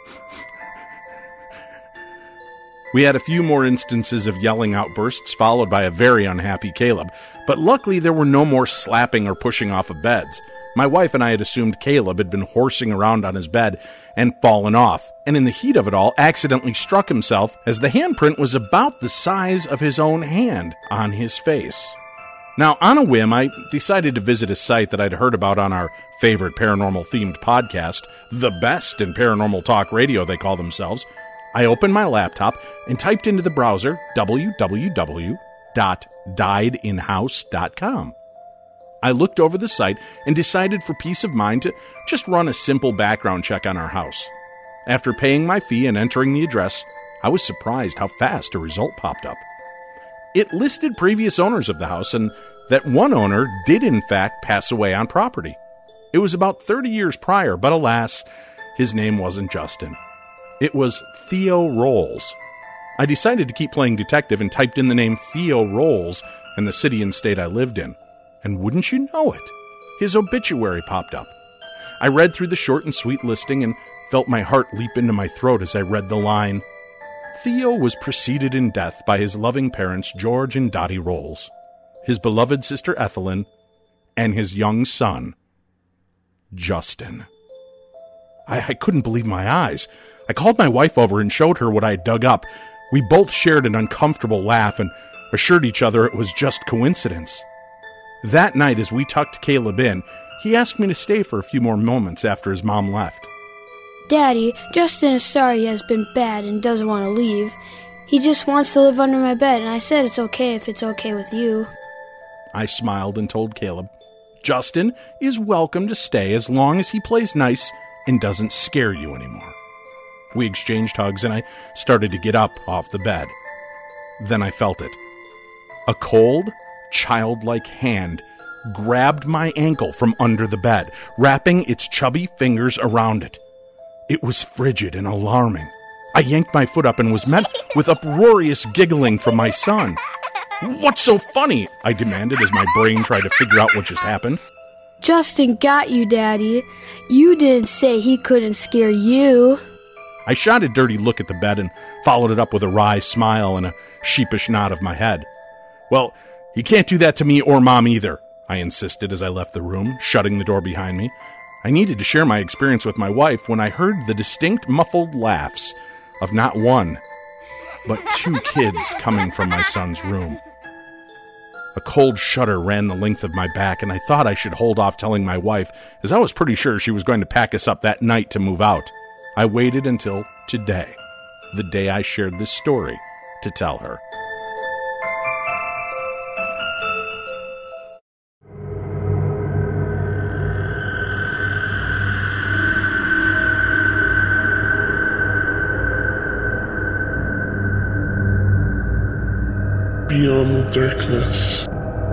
[SPEAKER 2] We had a few more instances of yelling outbursts, followed by a very unhappy Caleb, but luckily there were no more slapping or pushing off of beds. My wife and I had assumed Caleb had been horsing around on his bed and fallen off, and in the heat of it all, accidentally struck himself as the handprint was about the size of his own hand on his face. Now, on a whim, I decided to visit a site that I'd heard about on our favorite paranormal-themed podcast, The Best in Paranormal Talk Radio, they call themselves. I opened my laptop and typed into the browser w w w dot died in house dot com. I looked over the site and decided for peace of mind to just run a simple background check on our house. After paying my fee and entering the address, I was surprised how fast a result popped up. It listed previous owners of the house and that one owner did in fact pass away on property. It was about thirty years prior, but alas, his name wasn't Justin. It was Theo Rolls. I decided to keep playing detective and typed in the name Theo Rolls and the city and state I lived in. And wouldn't you know it, his obituary popped up. I read through the short and sweet listing and felt my heart leap into my throat as I read the line, Theo was preceded in death by his loving parents George and Dottie Rolls, his beloved sister Ethelyn, and his young son, Justin. I, I couldn't believe my eyes. I called my wife over and showed her what I had dug up. We both shared an uncomfortable laugh and assured each other it was just coincidence. That night, as we tucked Caleb in, he asked me to stay for a few more moments after his mom left.
[SPEAKER 4] "Daddy, Justin is sorry he has been bad and doesn't want to leave. He just wants to live under my bed, and I said it's okay if it's okay with you."
[SPEAKER 2] I smiled and told Caleb, Justin is welcome to stay as long as he plays nice and doesn't scare you anymore. We exchanged hugs, and I started to get up off the bed. Then I felt it. A cold, childlike hand grabbed my ankle from under the bed, wrapping its chubby fingers around it. It was frigid and alarming. I yanked my foot up and was met with uproarious giggling from my son. "What's so funny?" I demanded as my brain tried to figure out what just happened.
[SPEAKER 4] "Justin got you, Daddy. You didn't say he couldn't scare you."
[SPEAKER 2] I shot a dirty look at the bed and followed it up with a wry smile and a sheepish nod of my head. "Well, you can't do that to me or Mom either," I insisted as I left the room, shutting the door behind me. I needed to share my experience with my wife when I heard the distinct muffled laughs of not one, but two kids coming from my son's room. A cold shudder ran the length of my back, and I thought I should hold off telling my wife, as I was pretty sure she was going to pack us up that night to move out. I waited until today, the day I shared this story, to tell her.
[SPEAKER 5] Beyond the darkness.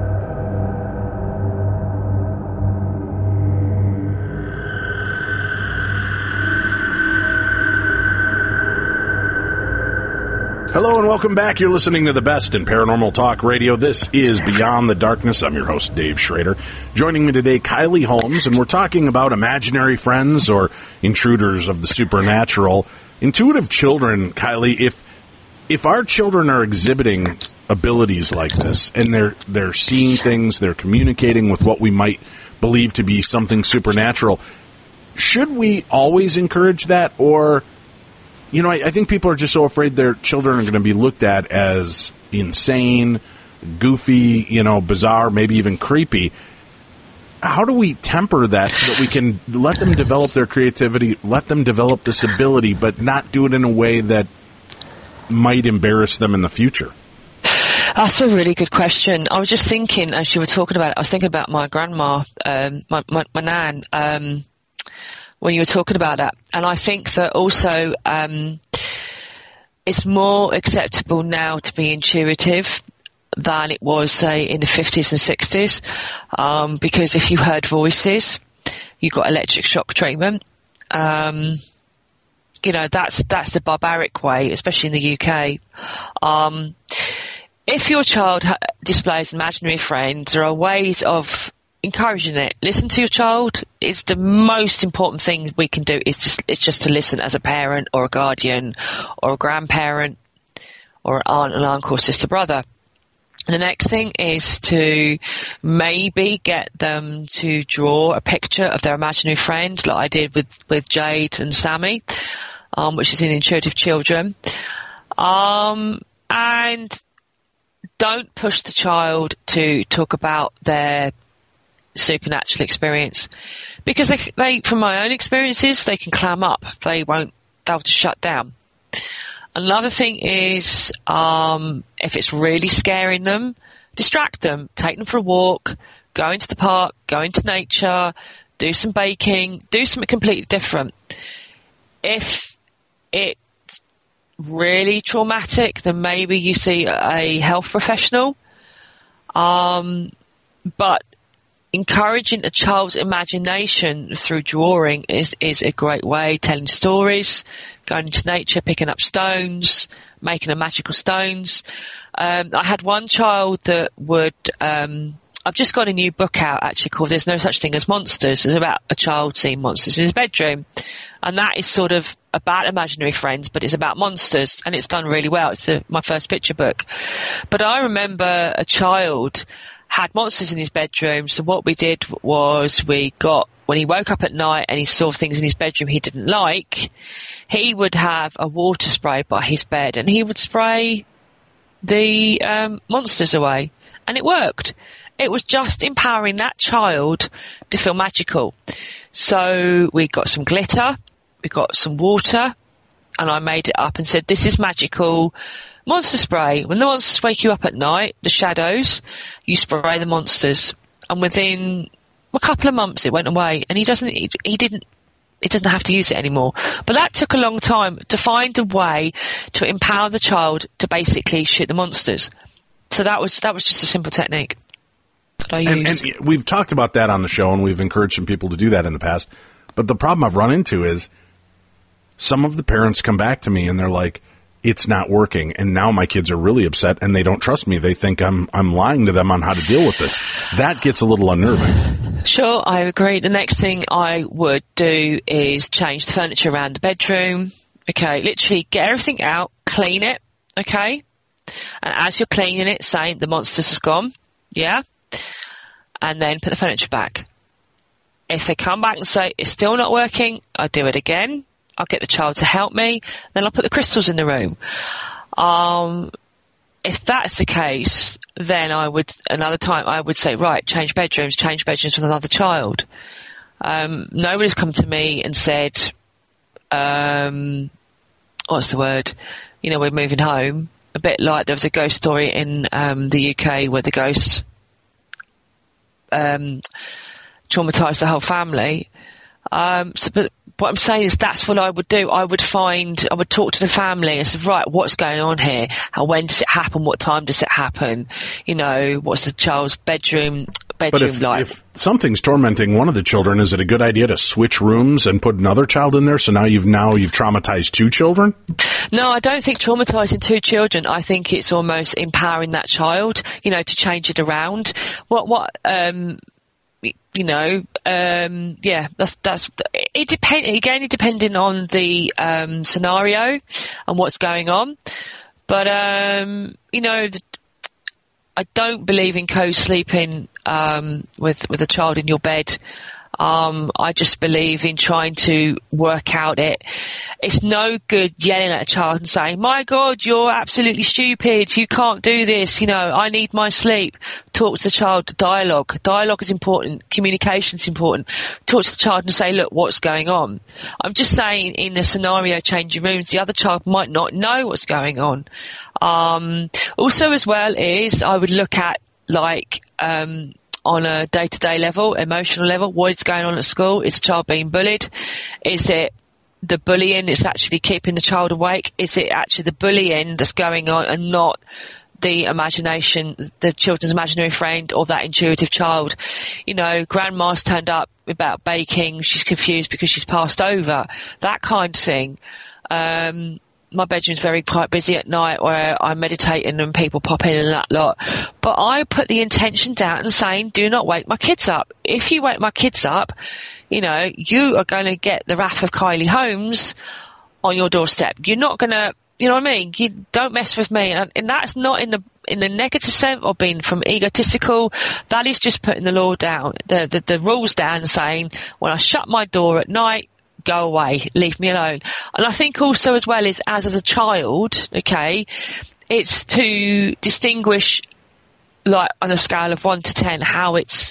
[SPEAKER 2] Hello and welcome back. You're listening to the best in paranormal talk radio. This is Beyond the Darkness. I'm your host, Dave Schrader. Joining me today, Kylie Holmes, and we're talking about imaginary friends or intruders of the supernatural. Intuitive children, Kylie, if if our children are exhibiting abilities like this, and they're they're seeing things, they're communicating with what we might believe to be something supernatural, should we always encourage that? Or, you know, I, I think people are just so afraid their children are going to be looked at as insane, goofy, you know, bizarre, maybe even creepy. How do we temper that so that we can let them develop their creativity, let them develop this ability, but not do it in a way that might embarrass them in the future?
[SPEAKER 3] That's a really good question. I was just thinking, as you were talking about it, I was thinking about my grandma, um, my, my, my nan, um, when you were talking about that. And I think that also um, it's more acceptable now to be intuitive than it was, say, in the fifties and sixties. Um, because if you heard voices, you got electric shock treatment. Um, you know, that's that's the barbaric way, especially in the U K. Um, if your child ha- displays imaginary friends, there are ways of encouraging it. Listen to your child. It's the most important thing we can do. Is just it's just to listen as a parent or a guardian or a grandparent or an aunt, an uncle, sister, brother. And the next thing is to maybe get them to draw a picture of their imaginary friend, like I did with, with Jade and Sammy, um, which is in Intuitive Children. Um, and don't push the child to talk about their supernatural experience, because they, they, from my own experiences, they can clam up. They won't, they'll just shut down. Another thing is, um, if it's really scaring them, distract them, take them for a walk, go into the park, go into nature, do some baking, do something completely different. If it's really traumatic, then maybe you see a health professional. Um, but encouraging a child's imagination through drawing is, is a great way. Telling stories, going into nature, picking up stones, making a magical stones. Um, I had one child that would, um, I've just got a new book out actually called There's No Such Thing as Monsters. It's about a child seeing monsters in his bedroom. And that is sort of about imaginary friends, but it's about monsters, and it's done really well. It's a, my first picture book. But I remember a child had monsters in his bedroom. So what we did was we got, when he woke up at night and he saw things in his bedroom he didn't like, he would have a water spray by his bed and he would spray the um, monsters away. And it worked. It was just empowering that child to feel magical. So we got some glitter, we got some water, and I made it up and said, this is magical monster spray. When the monsters wake you up at night, the shadows, you spray the monsters. And within a couple of months it went away, and he doesn't, he, he didn't, he doesn't have to use it anymore. But that took a long time to find a way to empower the child to basically shoot the monsters. So that was, that was just a simple technique that I
[SPEAKER 2] and,
[SPEAKER 3] used.
[SPEAKER 2] and we've talked about that on the show, and we've encouraged some people to do that in the past. But the problem I've run into is some of the parents come back to me and they're like, it's not working, and now my kids are really upset and they don't trust me. They think I'm I'm lying to them on how to deal with this. That gets a little unnerving.
[SPEAKER 3] Sure, I agree. The next thing I would do is change the furniture around the bedroom. Okay, literally get everything out, clean it, okay? And as you're cleaning it, saying the monsters has gone, yeah? And then put the furniture back. If they come back and say, it's still not working, I'll do it again. I'll get the child to help me. Then I'll put the crystals in the room. Um, if that's the case, then I would, another time, I would say, right, change bedrooms, change bedrooms with another child. Um, nobody's come to me and said, um, what's the word? You know, we're moving home. A bit like there was a ghost story in um, the U K where the ghost um, traumatised the whole family. Um, so, but what I'm saying is that's what I would do. I would find, I would talk to the family and say, right, what's going on here? How, when does it happen? What time does it happen? You know, what's the child's bedroom bedroom
[SPEAKER 2] but if,
[SPEAKER 3] like?
[SPEAKER 2] if something's tormenting one of the children, is it a good idea to switch rooms and put another child in there? So now you've now you've traumatized two children?
[SPEAKER 3] No, I don't think traumatising two children. I think it's almost empowering that child, you know, to change it around. What what um. You know, um, yeah, that's, that's, it depend, again, it depending on the, um, scenario and what's going on. But, um, you know, the, I don't believe in co-sleeping, um, with, with a child in your bed. Um, I just believe in trying to work out it. It's no good yelling at a child and saying, my God, you're absolutely stupid. You can't do this. You know, I need my sleep. Talk to the child. Dialogue. Dialogue is important. Communication is important. Talk to the child and say, look, what's going on? I'm just saying in the scenario changing rooms, the other child might not know what's going on. Um, also as well is I would look at like, um, on a day-to-day level, emotional level, what is going on at school? Is the child being bullied? Is it the bullying that's actually keeping the child awake? Is it actually the bullying that's going on and not the imagination, the children's imaginary friend or that intuitive child? You know, grandma's turned up about baking, she's confused because she's passed over, that kind of thing. Um, my bedroom's very quite busy at night where I'm meditating and people pop in and that lot. But I put the intention down and saying, do not wake my kids up. If you wake my kids up, you know, you are going to get the wrath of Kylie Holmes on your doorstep. You're not going to, you know what I mean? You don't mess with me. And, and that's not in the, in the negative sense or being from egotistical. That is just putting the law down, the, the, the rules down and saying, when I shut my door at night, go away, leave me alone. And I think also as well is as as a child, okay, it's to distinguish like on a scale of one to ten how it's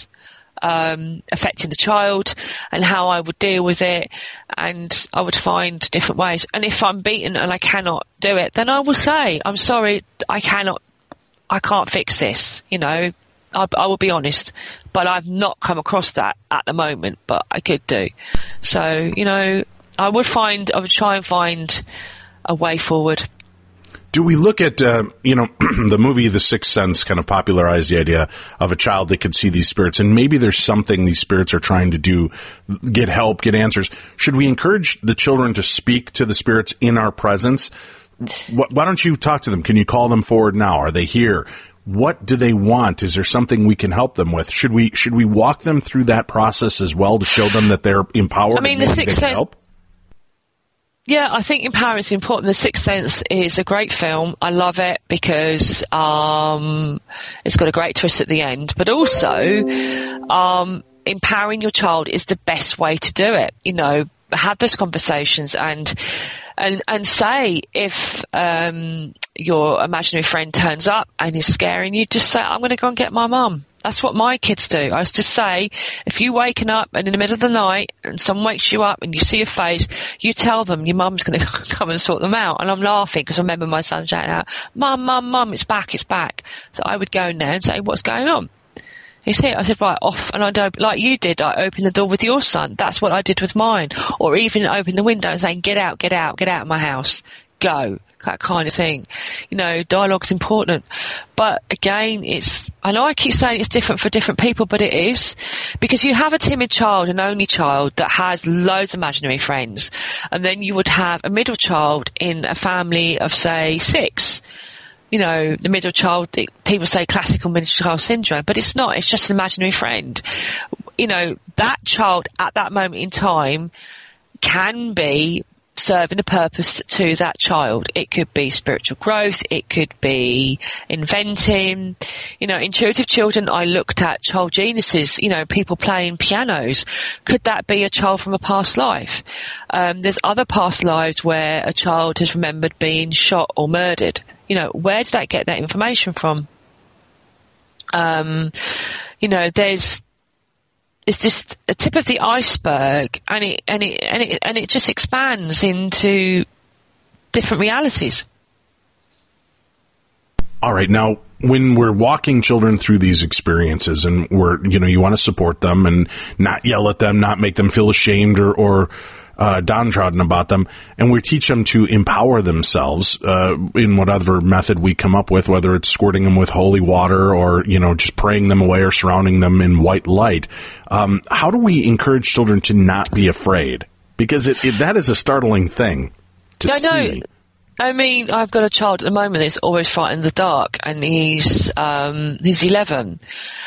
[SPEAKER 3] um affecting the child and how I would deal with it, and I would find different ways. And if I'm beaten and I cannot do it, then I will say, I'm sorry, I cannot, I can't fix this, you know. I, I will be honest, but I've not come across that at the moment, but I could do. So, you know, I would find, I would try and find a way forward.
[SPEAKER 2] Do we look at, uh, you know, the movie The Sixth Sense kind of popularized the idea of a child that could see these spirits, and maybe there's something these spirits are trying to do, get help, get answers. Should we encourage the children to speak to the spirits in our presence? Why don't you talk to them? Can you call them forward now? Are they here? What do they want? Is there something we can help them with? Should we should we walk them through that process as well to show them that they're empowered?
[SPEAKER 3] I mean,
[SPEAKER 2] and
[SPEAKER 3] the Sixth Sense.
[SPEAKER 2] Help?
[SPEAKER 3] Yeah, I think empowerment is important. The Sixth Sense is a great film. I love it because um, it's got a great twist at the end. But also, um, empowering your child is the best way to do it. You know, have those conversations and and and say if um, your imaginary friend turns up and is scaring you, just say, I'm going to go and get my mum. That's what my kids do. I used to say, if you're waking up and in the middle of the night and someone wakes you up and you see a face, you tell them your mum's going to come and sort them out. And I'm laughing because I remember my son shouting out, Mum, Mum, Mum, it's back, it's back. So I would go in there and say, what's going on? He's here. I said, right, off. And I'd open, like you did, I opened the door with your son. That's what I did with mine. Or even open the window and saying, get out, get out, get out of my house. Go. That kind of thing. You know, dialogue's important. But again, it's, I know I keep saying it's different for different people, but it is. Because you have a timid child, an only child that has loads of imaginary friends. And then you would have a middle child in a family of, say, six. You know, the middle child, people say classical middle child syndrome, but it's not. It's just an imaginary friend. You know, that child at that moment in time can be serving a purpose to that child. It could be spiritual growth, it could be inventing. You know, intuitive children, I looked at child geniuses, you know, people playing pianos. Could that be a child from a past life? Um, there's other past lives where a child has remembered being shot or murdered. You know, where did that get that information from? Um, you know, there's It's just a tip of the iceberg, and it and it and it and it just expands into different realities.
[SPEAKER 2] All right, now when we're walking children through these experiences, and we're you know you want to support them and not yell at them, not make them feel ashamed or or uh, downtrodden about them, and we teach them to empower themselves uh, in whatever method we come up with, whether it's squirting them with holy water or you know just praying them away or surrounding them in white light. Um, how do we encourage children to not be afraid? Because it, it, that is a startling thing to
[SPEAKER 3] I know.
[SPEAKER 2] see.
[SPEAKER 3] I mean, I've got a child at the moment that's always frightened in the dark, and he's um, he's eleven.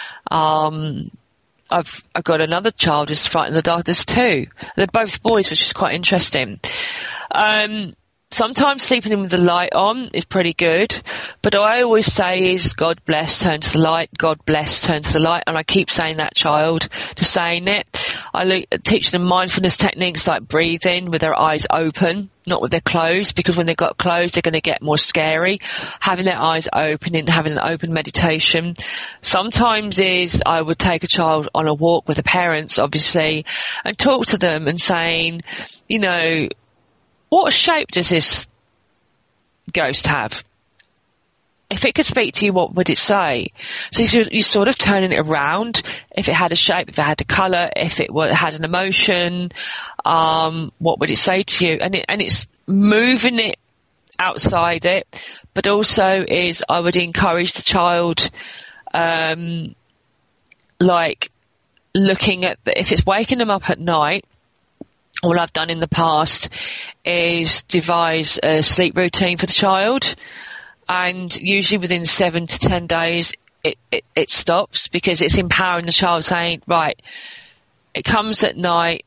[SPEAKER 3] Um, I've I've got another child who's frightened in the dark. There's two. They're both boys, which is quite interesting. Um, sometimes sleeping in with the light on is pretty good, but I always say is God bless, turn to the light, God bless, turn to the light, and I keep saying that child, just saying it. I look, teach them mindfulness techniques like breathing with their eyes open, not with their closed, because when they've got closed, they're going to get more scary. Having their eyes open and having an open meditation. Sometimes is I would take a child on a walk with the parents, obviously, and talk to them and saying, you know, what shape does this ghost have? If it could speak to you, what would it say? So you're, you're sort of turning it around. If it had a shape, if it had a colour, if it were, had an emotion, um, what would it say to you? And it, and it's moving it outside it, but also is I would encourage the child, um, like looking at the, if it's waking them up at night. All I've done in the past is devise a sleep routine for the child, and usually within seven to ten days it, it, it stops, because it's empowering the child, saying, right, it comes at night,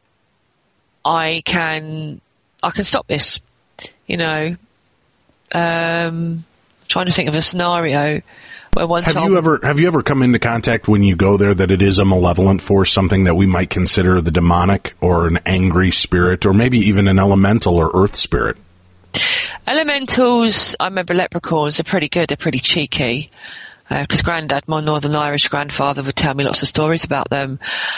[SPEAKER 3] I can I can stop this, you know. Um, trying to think of a scenario where one
[SPEAKER 2] have
[SPEAKER 3] child
[SPEAKER 2] you ever have you ever come into contact when you go there that it is a malevolent force, something that we might consider the demonic or an angry spirit, or maybe even an elemental or earth spirit?
[SPEAKER 3] Elementals, I remember leprechauns are pretty good, they're pretty cheeky. Because uh, Grandad, my Northern Irish grandfather, would tell me lots of stories about them.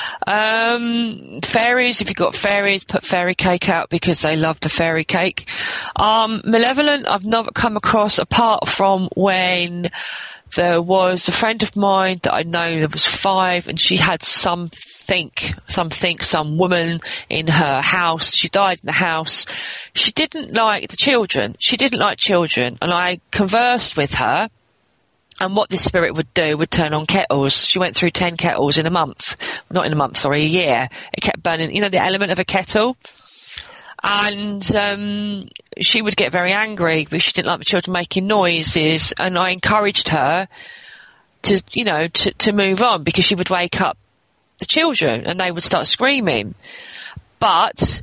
[SPEAKER 3] Um, fairies, if you've got fairies, put fairy cake out, because they love the fairy cake. Um, malevolent, I've never come across, apart from when there was a friend of mine that I know that was five, and she had something, something, some woman in her house. She died in the house. She didn't like the children. She didn't like children. And I conversed with her. And what this spirit would do would turn on kettles. She went through ten kettles in a month. Not in a month, sorry, a year. It kept burning, you know, the element of a kettle. And um, she would get very angry because she didn't like the children making noises. And I encouraged her to, you know, to, to move on, because she would wake up the children and they would start screaming. But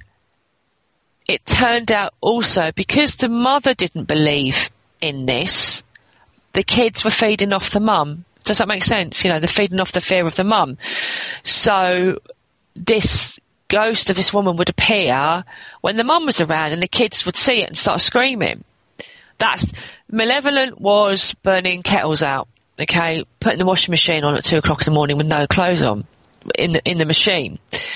[SPEAKER 3] it turned out also, because the mother didn't believe in this, the kids were feeding off the mum. Does that make sense? You know, they're feeding off the fear of the mum. So this ghost of this woman would appear when the mum was around, and the kids would see it and start screaming. That's malevolent, was burning kettles out, okay, putting the washing machine on at two o'clock in the morning with no clothes on in the, in the machine.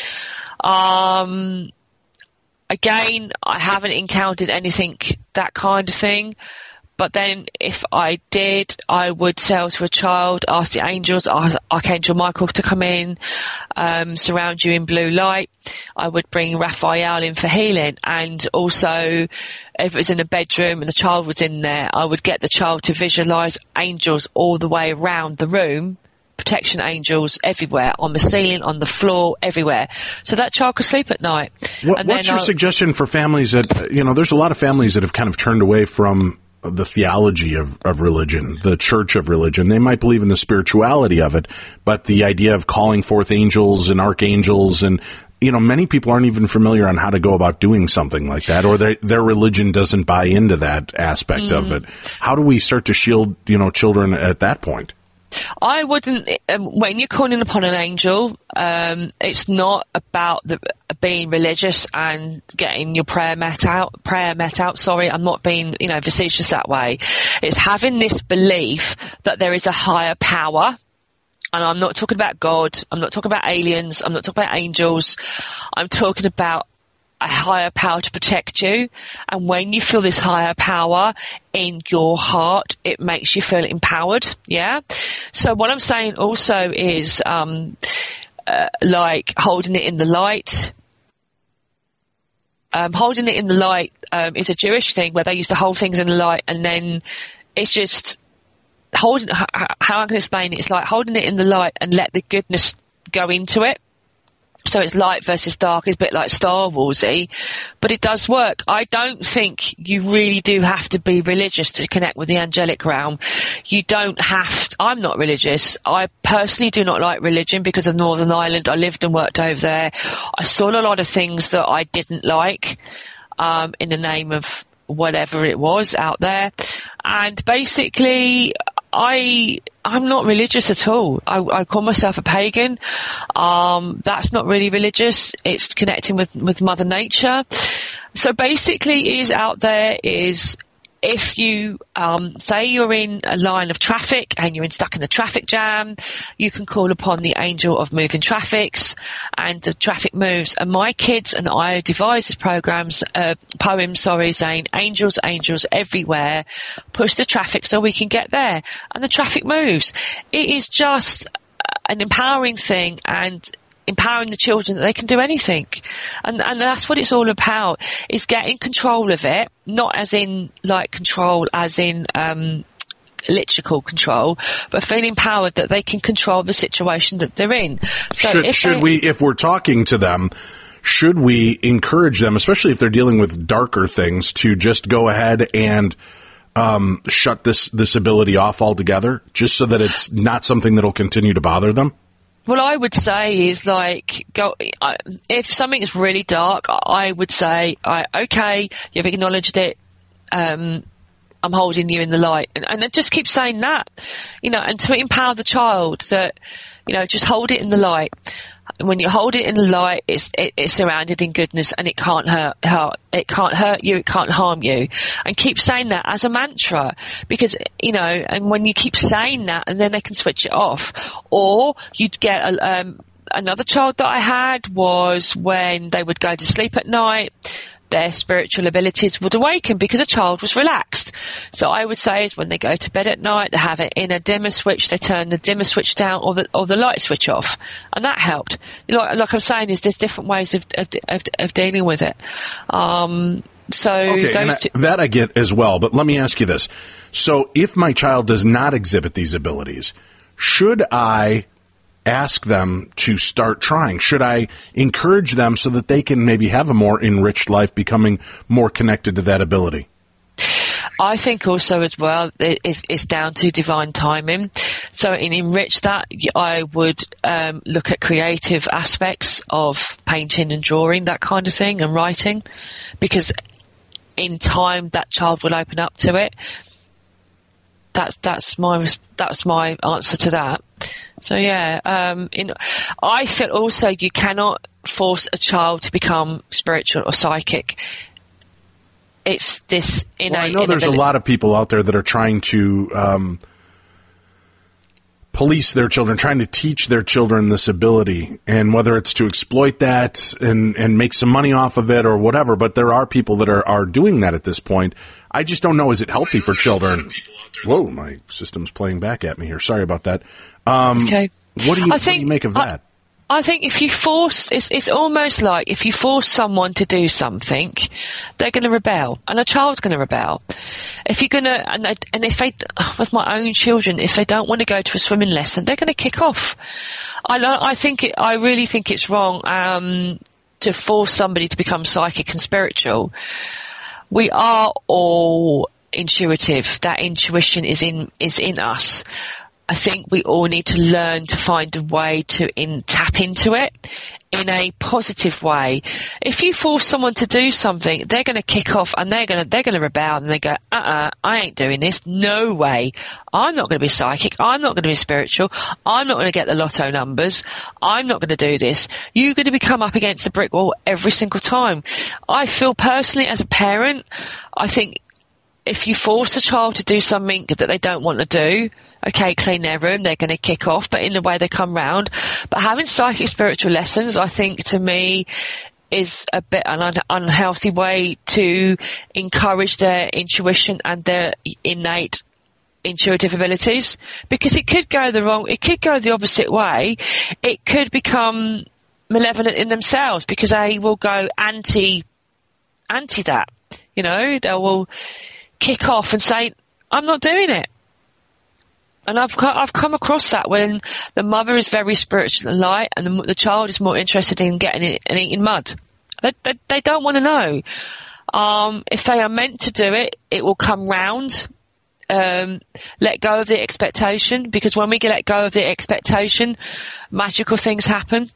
[SPEAKER 3] Um, again, I haven't encountered anything, that kind of thing. But then if I did, I would say to a child, ask the angels, ask Archangel Michael to come in, um, surround you in blue light. I would bring Raphael in for healing. And also, if it was in a bedroom and the child was in there, I would get the child to visualise angels all the way around the room, protection angels everywhere, on the ceiling, on the floor, everywhere. So that child could sleep at night.
[SPEAKER 2] What,
[SPEAKER 3] and
[SPEAKER 2] what's your
[SPEAKER 3] I'll,
[SPEAKER 2] suggestion for families that, you know, there's a lot of families that have kind of turned away from the theology of, of religion, the church of religion. They might believe in the spirituality of it, but the idea of calling forth angels and archangels and you know, many people aren't even familiar on how to go about doing something like that, or they, their religion doesn't buy into that aspect mm. of it. How do we start to shield, you know, children at that point?
[SPEAKER 3] I wouldn't, um, when you're calling upon an angel, um, it's not about the, being religious and getting your prayer met out, prayer met out, sorry, I'm not being, you know, facetious that way. It's having this belief that there is a higher power. And I'm not talking about God, I'm not talking about aliens, I'm not talking about angels, I'm talking about a higher power to protect you. And when you feel this higher power in your heart, it makes you feel empowered, yeah? So what I'm saying also is, um, uh, like holding it in the light. Um, holding it in the light, um, is a Jewish thing where they used to hold things in the light, and then it's just holding, how I can explain it, it's like holding it in the light and let the goodness go into it. So it's light versus dark. It's a bit like Star Wars-y, but it does work. I don't think you really do have to be religious to connect with the angelic realm. You don't have to, I'm not religious. I personally do not like religion because of Northern Ireland. I lived and worked over there. I saw a lot of things that I didn't like, um, in the name of whatever it was out there. And basically, I, I'm not religious at all. I, I call myself a pagan. Um, that's not really religious. It's connecting with, with Mother Nature. So basically is out there is if you, um, say you're in a line of traffic and you're in, stuck in a traffic jam, you can call upon the angel of moving traffics and the traffic moves. And my kids and I devised this programs, uh, poem, sorry, saying angels, angels everywhere, push the traffic so we can get there. And the traffic moves. It is just an empowering thing, and empowering the children that they can do anything. And and that's what it's all about, is getting control of it, not as in like control as in um electrical control, but feeling empowered that they can control the situation that they're in. So
[SPEAKER 2] should,
[SPEAKER 3] if
[SPEAKER 2] should
[SPEAKER 3] they,
[SPEAKER 2] we, if we're talking to them, should we encourage them, especially if they're dealing with darker things, to just go ahead and um shut this this ability off altogether, just so that it's not something that'll continue to bother them?
[SPEAKER 3] Well, I would say is like, go, I, if something is really dark, I would say, I, okay, you've acknowledged it, um, I'm holding you in the light. And, and then just keep saying that, you know, and to empower the child that, you know, just hold it in the light. When you hold it in the light, it's, it, it's surrounded in goodness, and it can't hurt, hurt, it can't hurt you, it can't harm you. And keep saying that as a mantra, because, you know, and when you keep saying that, and then they can switch it off. Or you'd get a, um, another child that I had was when they would go to sleep at night, their spiritual abilities would awaken because a child was relaxed. So I would say is when they go to bed at night, they have it in a dimmer switch, they turn the dimmer switch down or the or the light switch off, and that helped. Like, like I'm saying, is there's different ways of of, of, of dealing with it. Um, so
[SPEAKER 2] okay,
[SPEAKER 3] those
[SPEAKER 2] and
[SPEAKER 3] two-
[SPEAKER 2] I, that I get as well. But let me ask you this: so if my child does not exhibit these abilities, should I ask them to start trying? Should I encourage them so that they can maybe have a more enriched life, becoming more connected to that ability?
[SPEAKER 3] I think also as well, it's, it's down to divine timing. So in enrich that, I would um, look at creative aspects of painting and drawing, that kind of thing, and writing, because in time that child will open up to it. That's that's my that's my answer to that. So yeah, um, in, I feel also you cannot force a child to become spiritual or psychic. It's this innate.
[SPEAKER 2] Well, I know there's
[SPEAKER 3] inability.
[SPEAKER 2] a lot of people out there that are trying to um, police their children, trying to teach their children this ability, and whether it's to exploit that and and make some money off of it or whatever. But there are people that are are doing that at this point. I just don't know. Is it healthy for children? Whoa, my system's playing back at me here. Sorry about that. Um,
[SPEAKER 3] okay.
[SPEAKER 2] What do you,
[SPEAKER 3] I
[SPEAKER 2] what
[SPEAKER 3] think,
[SPEAKER 2] do you make of that?
[SPEAKER 3] I, I think if you force, it's, it's almost like if you force someone to do something, they're going to rebel, and a child's going to rebel. If you're going to, and, they, and if they, with my own children, if they don't want to go to a swimming lesson, they're going to kick off. I, I think, it, I really think it's wrong um, to force somebody to become psychic and spiritual. We are all intuitive. That intuition is in is in us. I think we all need to learn to find a way to in, tap into it in a positive way. If you force someone to do something, they're going to kick off and they're going to they're going to rebel and they go, uh-uh, I ain't doing this. No way. I'm not going to be psychic. I'm not going to be spiritual. I'm not going to get the lotto numbers. I'm not going to do this. You're going to be come up against a brick wall every single time. I feel personally as a parent, I think if you force a child to do something that they don't want to do, okay, clean their room, they're going to kick off, but in the way they come round. But having psychic spiritual lessons, I think, to me, is a bit an un- unhealthy way to encourage their intuition and their innate intuitive abilities, because it could go the wrong, it could go the opposite way. It could become malevolent in themselves because they will go anti, anti that, you know, they will kick off and say, I'm not doing it. And I've I've come across that when the mother is very spiritual and light, and the, the child is more interested in getting it and eating mud. They they, they don't want to know. Um, if they are meant to do it, it will come round. Um, let go of the expectation, because when we let go of the expectation, magical things happen.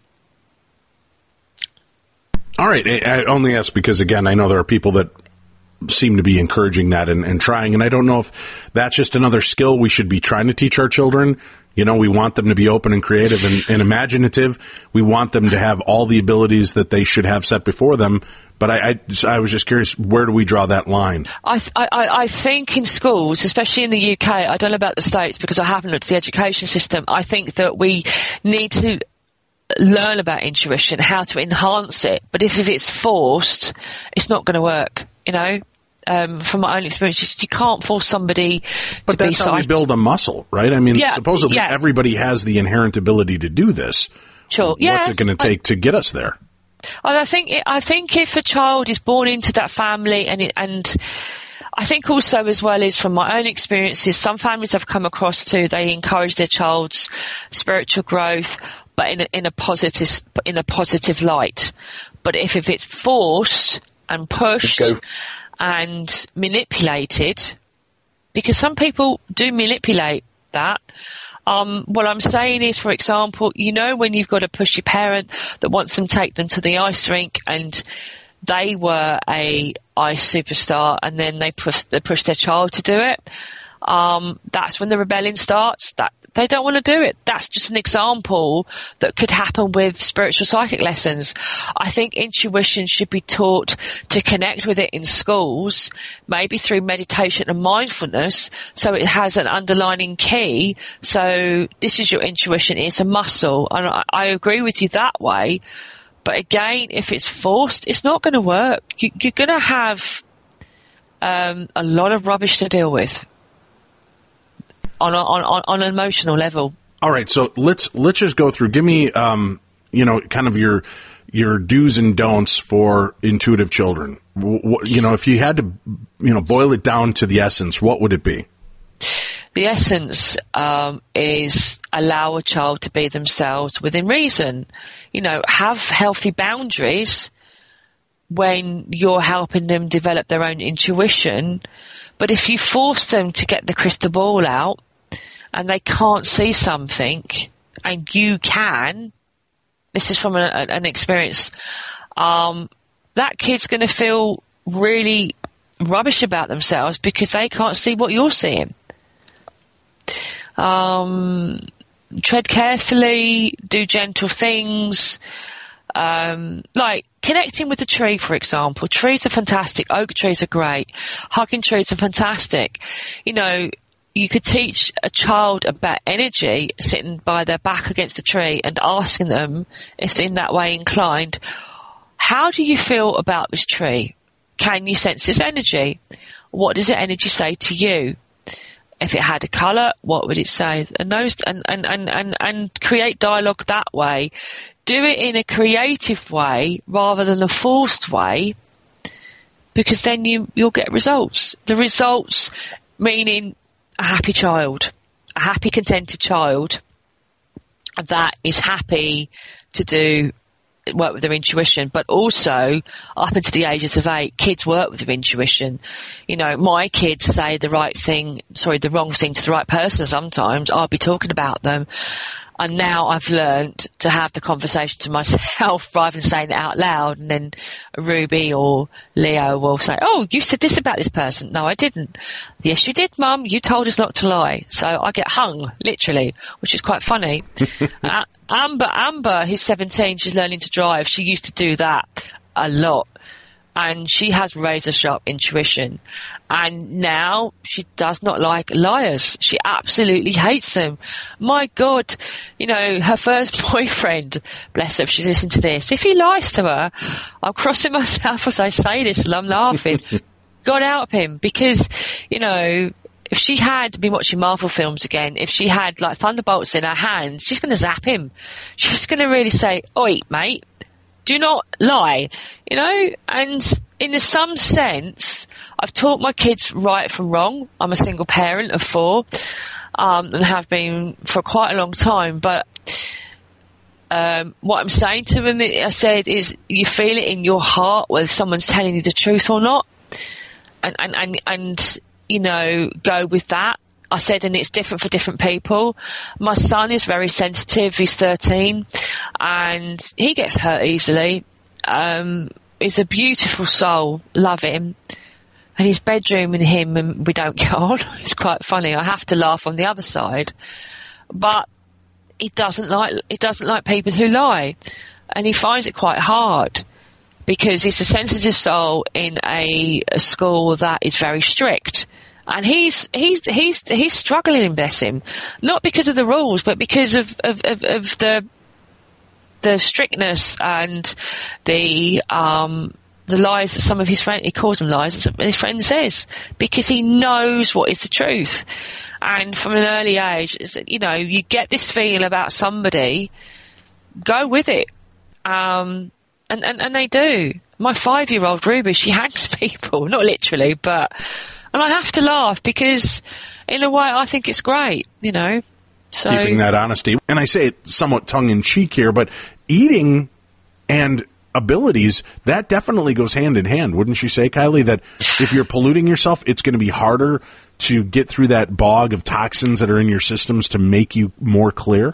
[SPEAKER 2] All right, I only ask because, again, I know there are people that seem to be encouraging that and, and trying. And I don't know if that's just another skill we should be trying to teach our children. You know, we want them to be open and creative and, and imaginative. We want them to have all the abilities that they should have set before them. But I, I, I was just curious, where do we draw that line?
[SPEAKER 3] I, I, I think in schools, especially in the U K, I don't know about the States because I haven't looked at the education system. I think that we need to learn about intuition, how to enhance it. But if, if it's forced, it's not going to work, you know? Um, from my own experience, you can't force somebody
[SPEAKER 2] but
[SPEAKER 3] to be
[SPEAKER 2] that's how
[SPEAKER 3] psychic.
[SPEAKER 2] we build a muscle, right? I mean,
[SPEAKER 3] yeah,
[SPEAKER 2] supposedly
[SPEAKER 3] yeah.
[SPEAKER 2] everybody has the inherent ability to do this.
[SPEAKER 3] Sure.
[SPEAKER 2] What's
[SPEAKER 3] yeah,
[SPEAKER 2] it going to take I, to get us there?
[SPEAKER 3] I think it, I think if a child is born into that family, and it, and I think also as well as from my own experiences, some families I've come across too, they encourage their child's spiritual growth, but in a, in a positive in a positive light. But if if it's forced and pushed and manipulated, because some people do manipulate that. Um, what I'm saying is, for example, you know, when you've got a pushy parent that wants them to take them to the ice rink and they were a ice superstar and then they push, they push their child to do it, um, that's when the rebellion starts. That they don't want to do it. That's just an example that could happen with spiritual psychic lessons. I think intuition should be taught to connect with it in schools, maybe through meditation and mindfulness, so it has an underlining key. So this is your intuition. It's a muscle. And I, I agree with you that way. But again, if it's forced, it's not going to work. You, you're going to have um, a lot of rubbish to deal with. On, on on on an emotional level.
[SPEAKER 2] All right, so let's let's just go through. Give me, um, you know, kind of your your do's and don'ts for intuitive children. W- you know, if you had to, you know, boil it down to the essence, what would it be?
[SPEAKER 3] The essence um, is allow a child to be themselves within reason. You know, have healthy boundaries when you're helping them develop their own intuition. But if you force them to get the crystal ball out, and they can't see something, and you can, this is from a, an experience, um, that kid's going to feel really rubbish about themselves because they can't see what you're seeing. Um, tread carefully, do gentle things, um, like connecting with the tree, for example. Trees are fantastic. Oak trees are great. Hugging trees are fantastic. You know, you could teach a child about energy sitting by their back against the tree and asking them, if they're in that way inclined, how do you feel about this tree? Can you sense this energy? What does the energy say to you? If it had a colour, what would it say? And those, and, and, and, and, and create dialogue that way. Do it in a creative way rather than a forced way, because then you, you'll get results. The results meaning a happy child, a happy, contented child that is happy to do work with their intuition, but also up until the ages of eight, kids work with their intuition. You know, my kids say the right thing, sorry, the wrong thing to the right person sometimes. I'll be talking about them. And now I've learned to have the conversation to myself rather than saying it out loud. And then Ruby or Leo will say, oh, you said this about this person. No, I didn't. Yes, you did, Mum. You told us not to lie. So I get hung, literally, which is quite funny. uh, Amber, Amber, who's seventeen, she's learning to drive. She used to do that a lot. And she has razor sharp intuition. And now she does not like liars. She absolutely hates them. My God, you know, her first boyfriend, bless her, if she's listening to this, if he lies to her, I'm crossing myself as I say this and I'm laughing. Got out of him because, you know, if she had been watching Marvel films again, if she had like thunderbolts in her hand, she's going to zap him. She's going to really say, oi, mate. Do not lie, you know, and in some sense, I've taught my kids right from wrong. I'm a single parent of four, um, and have been for quite a long time, but um, what I'm saying to them, I said, is you feel it in your heart whether someone's telling you the truth or not, and, and, and, and you know, go with that. I said, and it's different for different people. My son is very sensitive. He's thirteen and he gets hurt easily. Um, he's a beautiful soul. Love him. And his bedroom and him, and we don't get on. It's quite funny. I have to laugh on the other side, but he doesn't like, he doesn't like people who lie, and he finds it quite hard because he's a sensitive soul in a, a school that is very strict. And he's he's he's he's struggling, bless him, not because of the rules, but because of of, of, of the the strictness and the um the lies that some of his friends, he calls them lies, that his friend says, because he knows what is the truth. And from an early age, you know, you get this feeling about somebody, go with it, um, and and and they do. My five-year-old Ruby, she hangs people, not literally, but. And I have to laugh because, in a way, I think it's great, you know. So
[SPEAKER 2] keeping that honesty. And I say it somewhat tongue-in-cheek here, but eating and abilities, that definitely goes hand in hand. Wouldn't you say, Kylie, that if you're polluting yourself, it's going to be harder to get through that bog of toxins that are in your systems to make you more clear?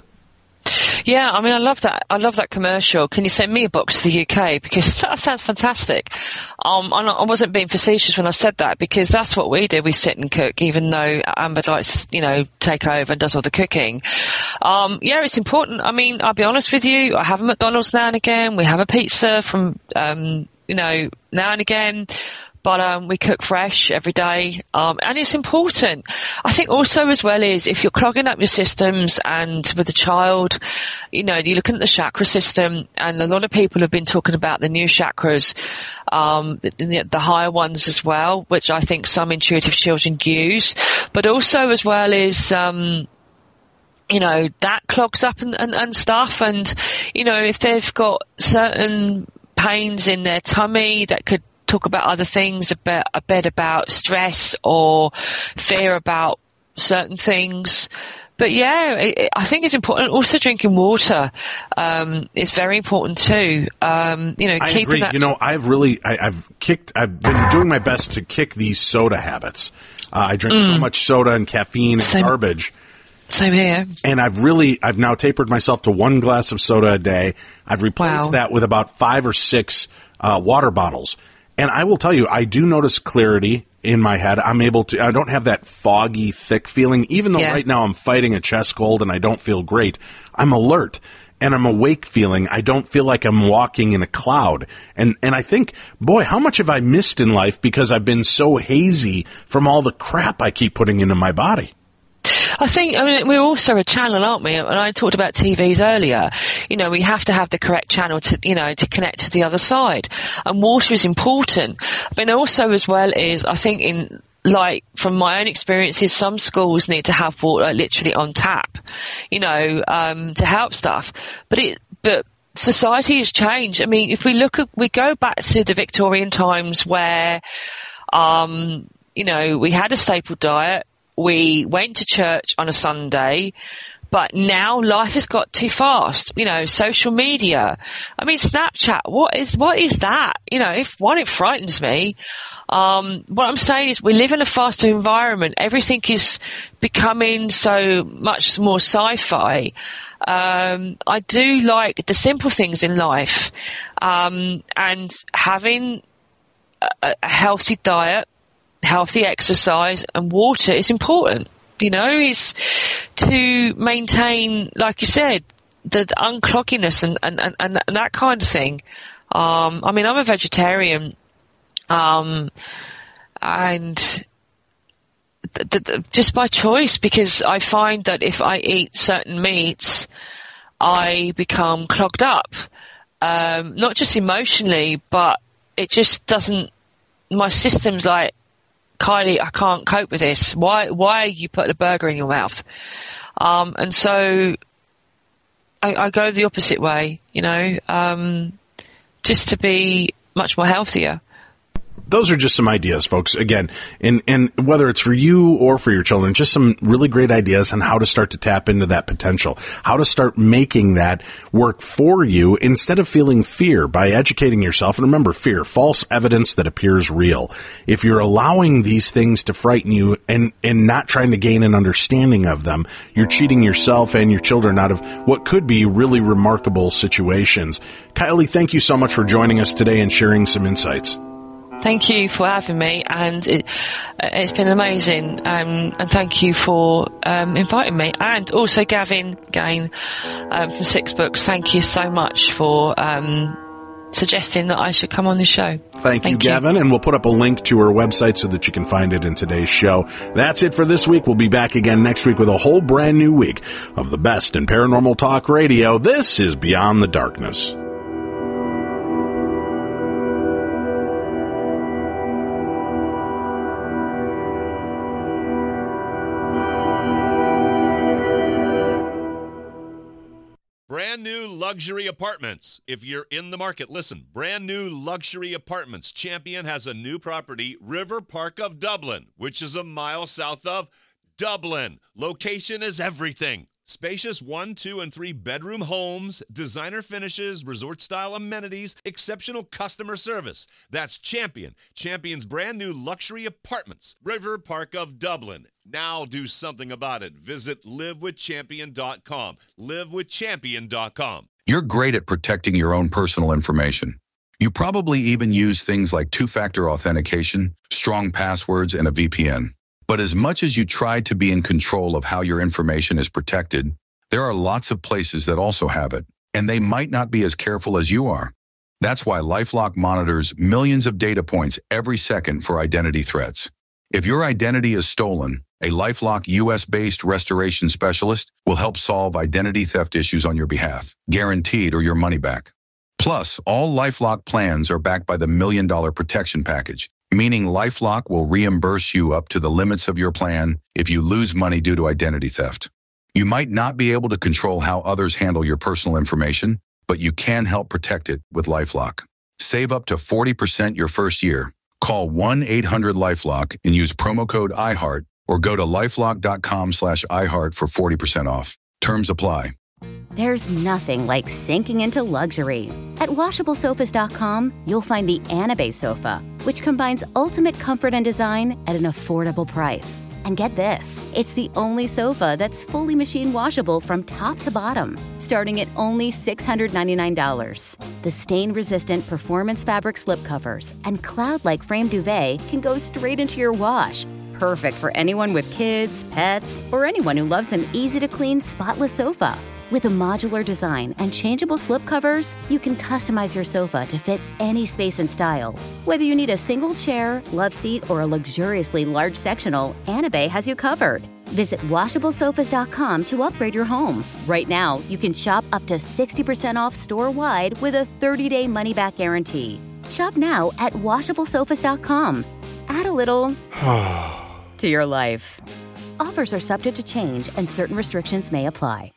[SPEAKER 3] Yeah, I mean, I love that. I love that commercial. Can you send me a box to the U K? Because that sounds fantastic. Um, I wasn't being facetious when I said that, because that's what we do. We sit and cook, even though Amber likes, you know, take over and does all the cooking. Um, yeah, it's important. I mean, I'll be honest with you. I have a McDonald's now and again. We have a pizza from, um, you know, now and again. But um, we cook fresh every day, um, and it's important. I think also as well is if you're clogging up your systems, and with a child, you know, you're looking at the chakra system, and a lot of people have been talking about the new chakras, um, the, the higher ones as well, which I think some intuitive children use. But also as well is, um, you know, that clogs up and, and, and stuff, and, you know, if they've got certain pains in their tummy that could talk about other things, a bit, a bit about stress or fear about certain things. But yeah, it, I think it's important. Also, drinking water um, is very important too. Um, you know,
[SPEAKER 2] I
[SPEAKER 3] keeping
[SPEAKER 2] agree.
[SPEAKER 3] that.
[SPEAKER 2] You know, I've really, I, I've kicked. I've been doing my best to kick these soda habits. Uh, I drink mm. so much soda and caffeine and
[SPEAKER 3] Same.
[SPEAKER 2] garbage.
[SPEAKER 3] Same here.
[SPEAKER 2] And I've really, I've now tapered myself to one glass of soda a day. I've replaced
[SPEAKER 3] Wow.
[SPEAKER 2] that with about five or six uh, water bottles. And I will tell you, I do notice clarity in my head. I'm able to, I don't have that foggy, thick feeling. Even though
[SPEAKER 3] Yeah.
[SPEAKER 2] right now I'm fighting a chest cold and I don't feel great, I'm alert and I'm awake feeling. I don't feel like I'm walking in a cloud. And, and I think, boy, how much have I missed in life because I've been so hazy from all the crap I keep putting into my body?
[SPEAKER 3] I think, I mean, we're also a channel, aren't we? And I talked about T Vs earlier. You know, we have to have the correct channel to, you know, to connect to the other side. And water is important. But also as well is, I think in, like, from my own experiences, some schools need to have water literally on tap, you know, um, to help stuff. But it, but society has changed. I mean, if we look at, we go back to the Victorian times where, um, you know, we had a staple diet. We went to church on a Sunday. But now life has got too fast. You know, social media. I mean, Snapchat. What is what is that? You know, if one, it frightens me. Um, what I'm saying is, we live in a faster environment. Everything is becoming so much more sci-fi. Um, I do like the simple things in life, um, and having a, a healthy diet, healthy exercise, and water is important. You know, is to maintain, like you said, the, the unclogginess and, and, and, and that kind of thing. Um, I mean, I'm a vegetarian, um, and th- th- th- just by choice, because I find that if I eat certain meats, I become clogged up, um, not just emotionally, but it just doesn't, my system's like, Kylie, I can't cope with this. Why, why are you putting a burger in your mouth? Um, and so I, I go the opposite way, you know, um, just to be much more healthier.
[SPEAKER 2] Those are just some ideas, folks. Again, and, and whether it's for you or for your children, just some really great ideas on how to start to tap into that potential, how to start making that work for you instead of feeling fear by educating yourself. And remember, fear, false evidence that appears real. If you're allowing these things to frighten you and, and not trying to gain an understanding of them, you're cheating yourself and your children out of what could be really remarkable situations. Kylie, thank you so much for joining us today and sharing some insights.
[SPEAKER 3] Thank you for having me, and it, it's been amazing. Um, and thank you for um, inviting me. And also Gavin Gain um, from Six Books. Thank you so much for um, suggesting that I should come on the show.
[SPEAKER 2] Thank,
[SPEAKER 3] thank
[SPEAKER 2] you,
[SPEAKER 3] you,
[SPEAKER 2] Gavin. And we'll put up a link to her website so that you can find it in today's show. That's it for this week. We'll be back again next week with a whole brand new week of the best in paranormal talk radio. This is Beyond the Darkness.
[SPEAKER 1] Brand new luxury apartments. If you're in the market, listen. Brand new luxury apartments. Champion has a new property, River Park of Dublin, which is a mile south of Dublin. Location is everything. Spacious one, two, and three bedroom homes, designer finishes, resort-style amenities, exceptional customer service. That's Champion. Champion's brand new luxury apartments, River Park of Dublin. Now do something about it. Visit live with champion dot com. live with champion dot com.
[SPEAKER 6] You're great at protecting your own personal information. You probably even use things like two-factor authentication, strong passwords, and a V P N. But as much as you try to be in control of how your information is protected, there are lots of places that also have it, and they might not be as careful as you are. That's why LifeLock monitors millions of data points every second for identity threats. If your identity is stolen, a LifeLock U S-based restoration specialist will help solve identity theft issues on your behalf, guaranteed or your money back. Plus, all LifeLock plans are backed by the Million Dollar Protection Package, meaning LifeLock will reimburse you up to the limits of your plan if you lose money due to identity theft. You might not be able to control how others handle your personal information, but you can help protect it with LifeLock. Save up to forty percent your first year. Call one eight hundred LifeLock and use promo code iHeart or go to lifelock.com slash iHeart for forty percent off. Terms apply.
[SPEAKER 7] There's nothing like sinking into luxury. At washable sofas dot com, you'll find the Anabay sofa, which combines ultimate comfort and design at an affordable price. And get this, it's the only sofa that's fully machine washable from top to bottom, starting at only six hundred ninety-nine dollars. The stain-resistant performance fabric slipcovers and cloud-like frame duvet can go straight into your wash. Perfect for anyone with kids, pets, or anyone who loves an easy-to-clean, spotless sofa. With a modular design and changeable slipcovers, you can customize your sofa to fit any space and style. Whether you need a single chair, love seat, or a luxuriously large sectional, Anabay has you covered. Visit washable sofas dot com to upgrade your home. Right now, you can shop up to sixty percent off store-wide with a thirty-day money-back guarantee. Shop now at washable sofas dot com. Add a little to your life. Offers are subject to change and certain restrictions may apply.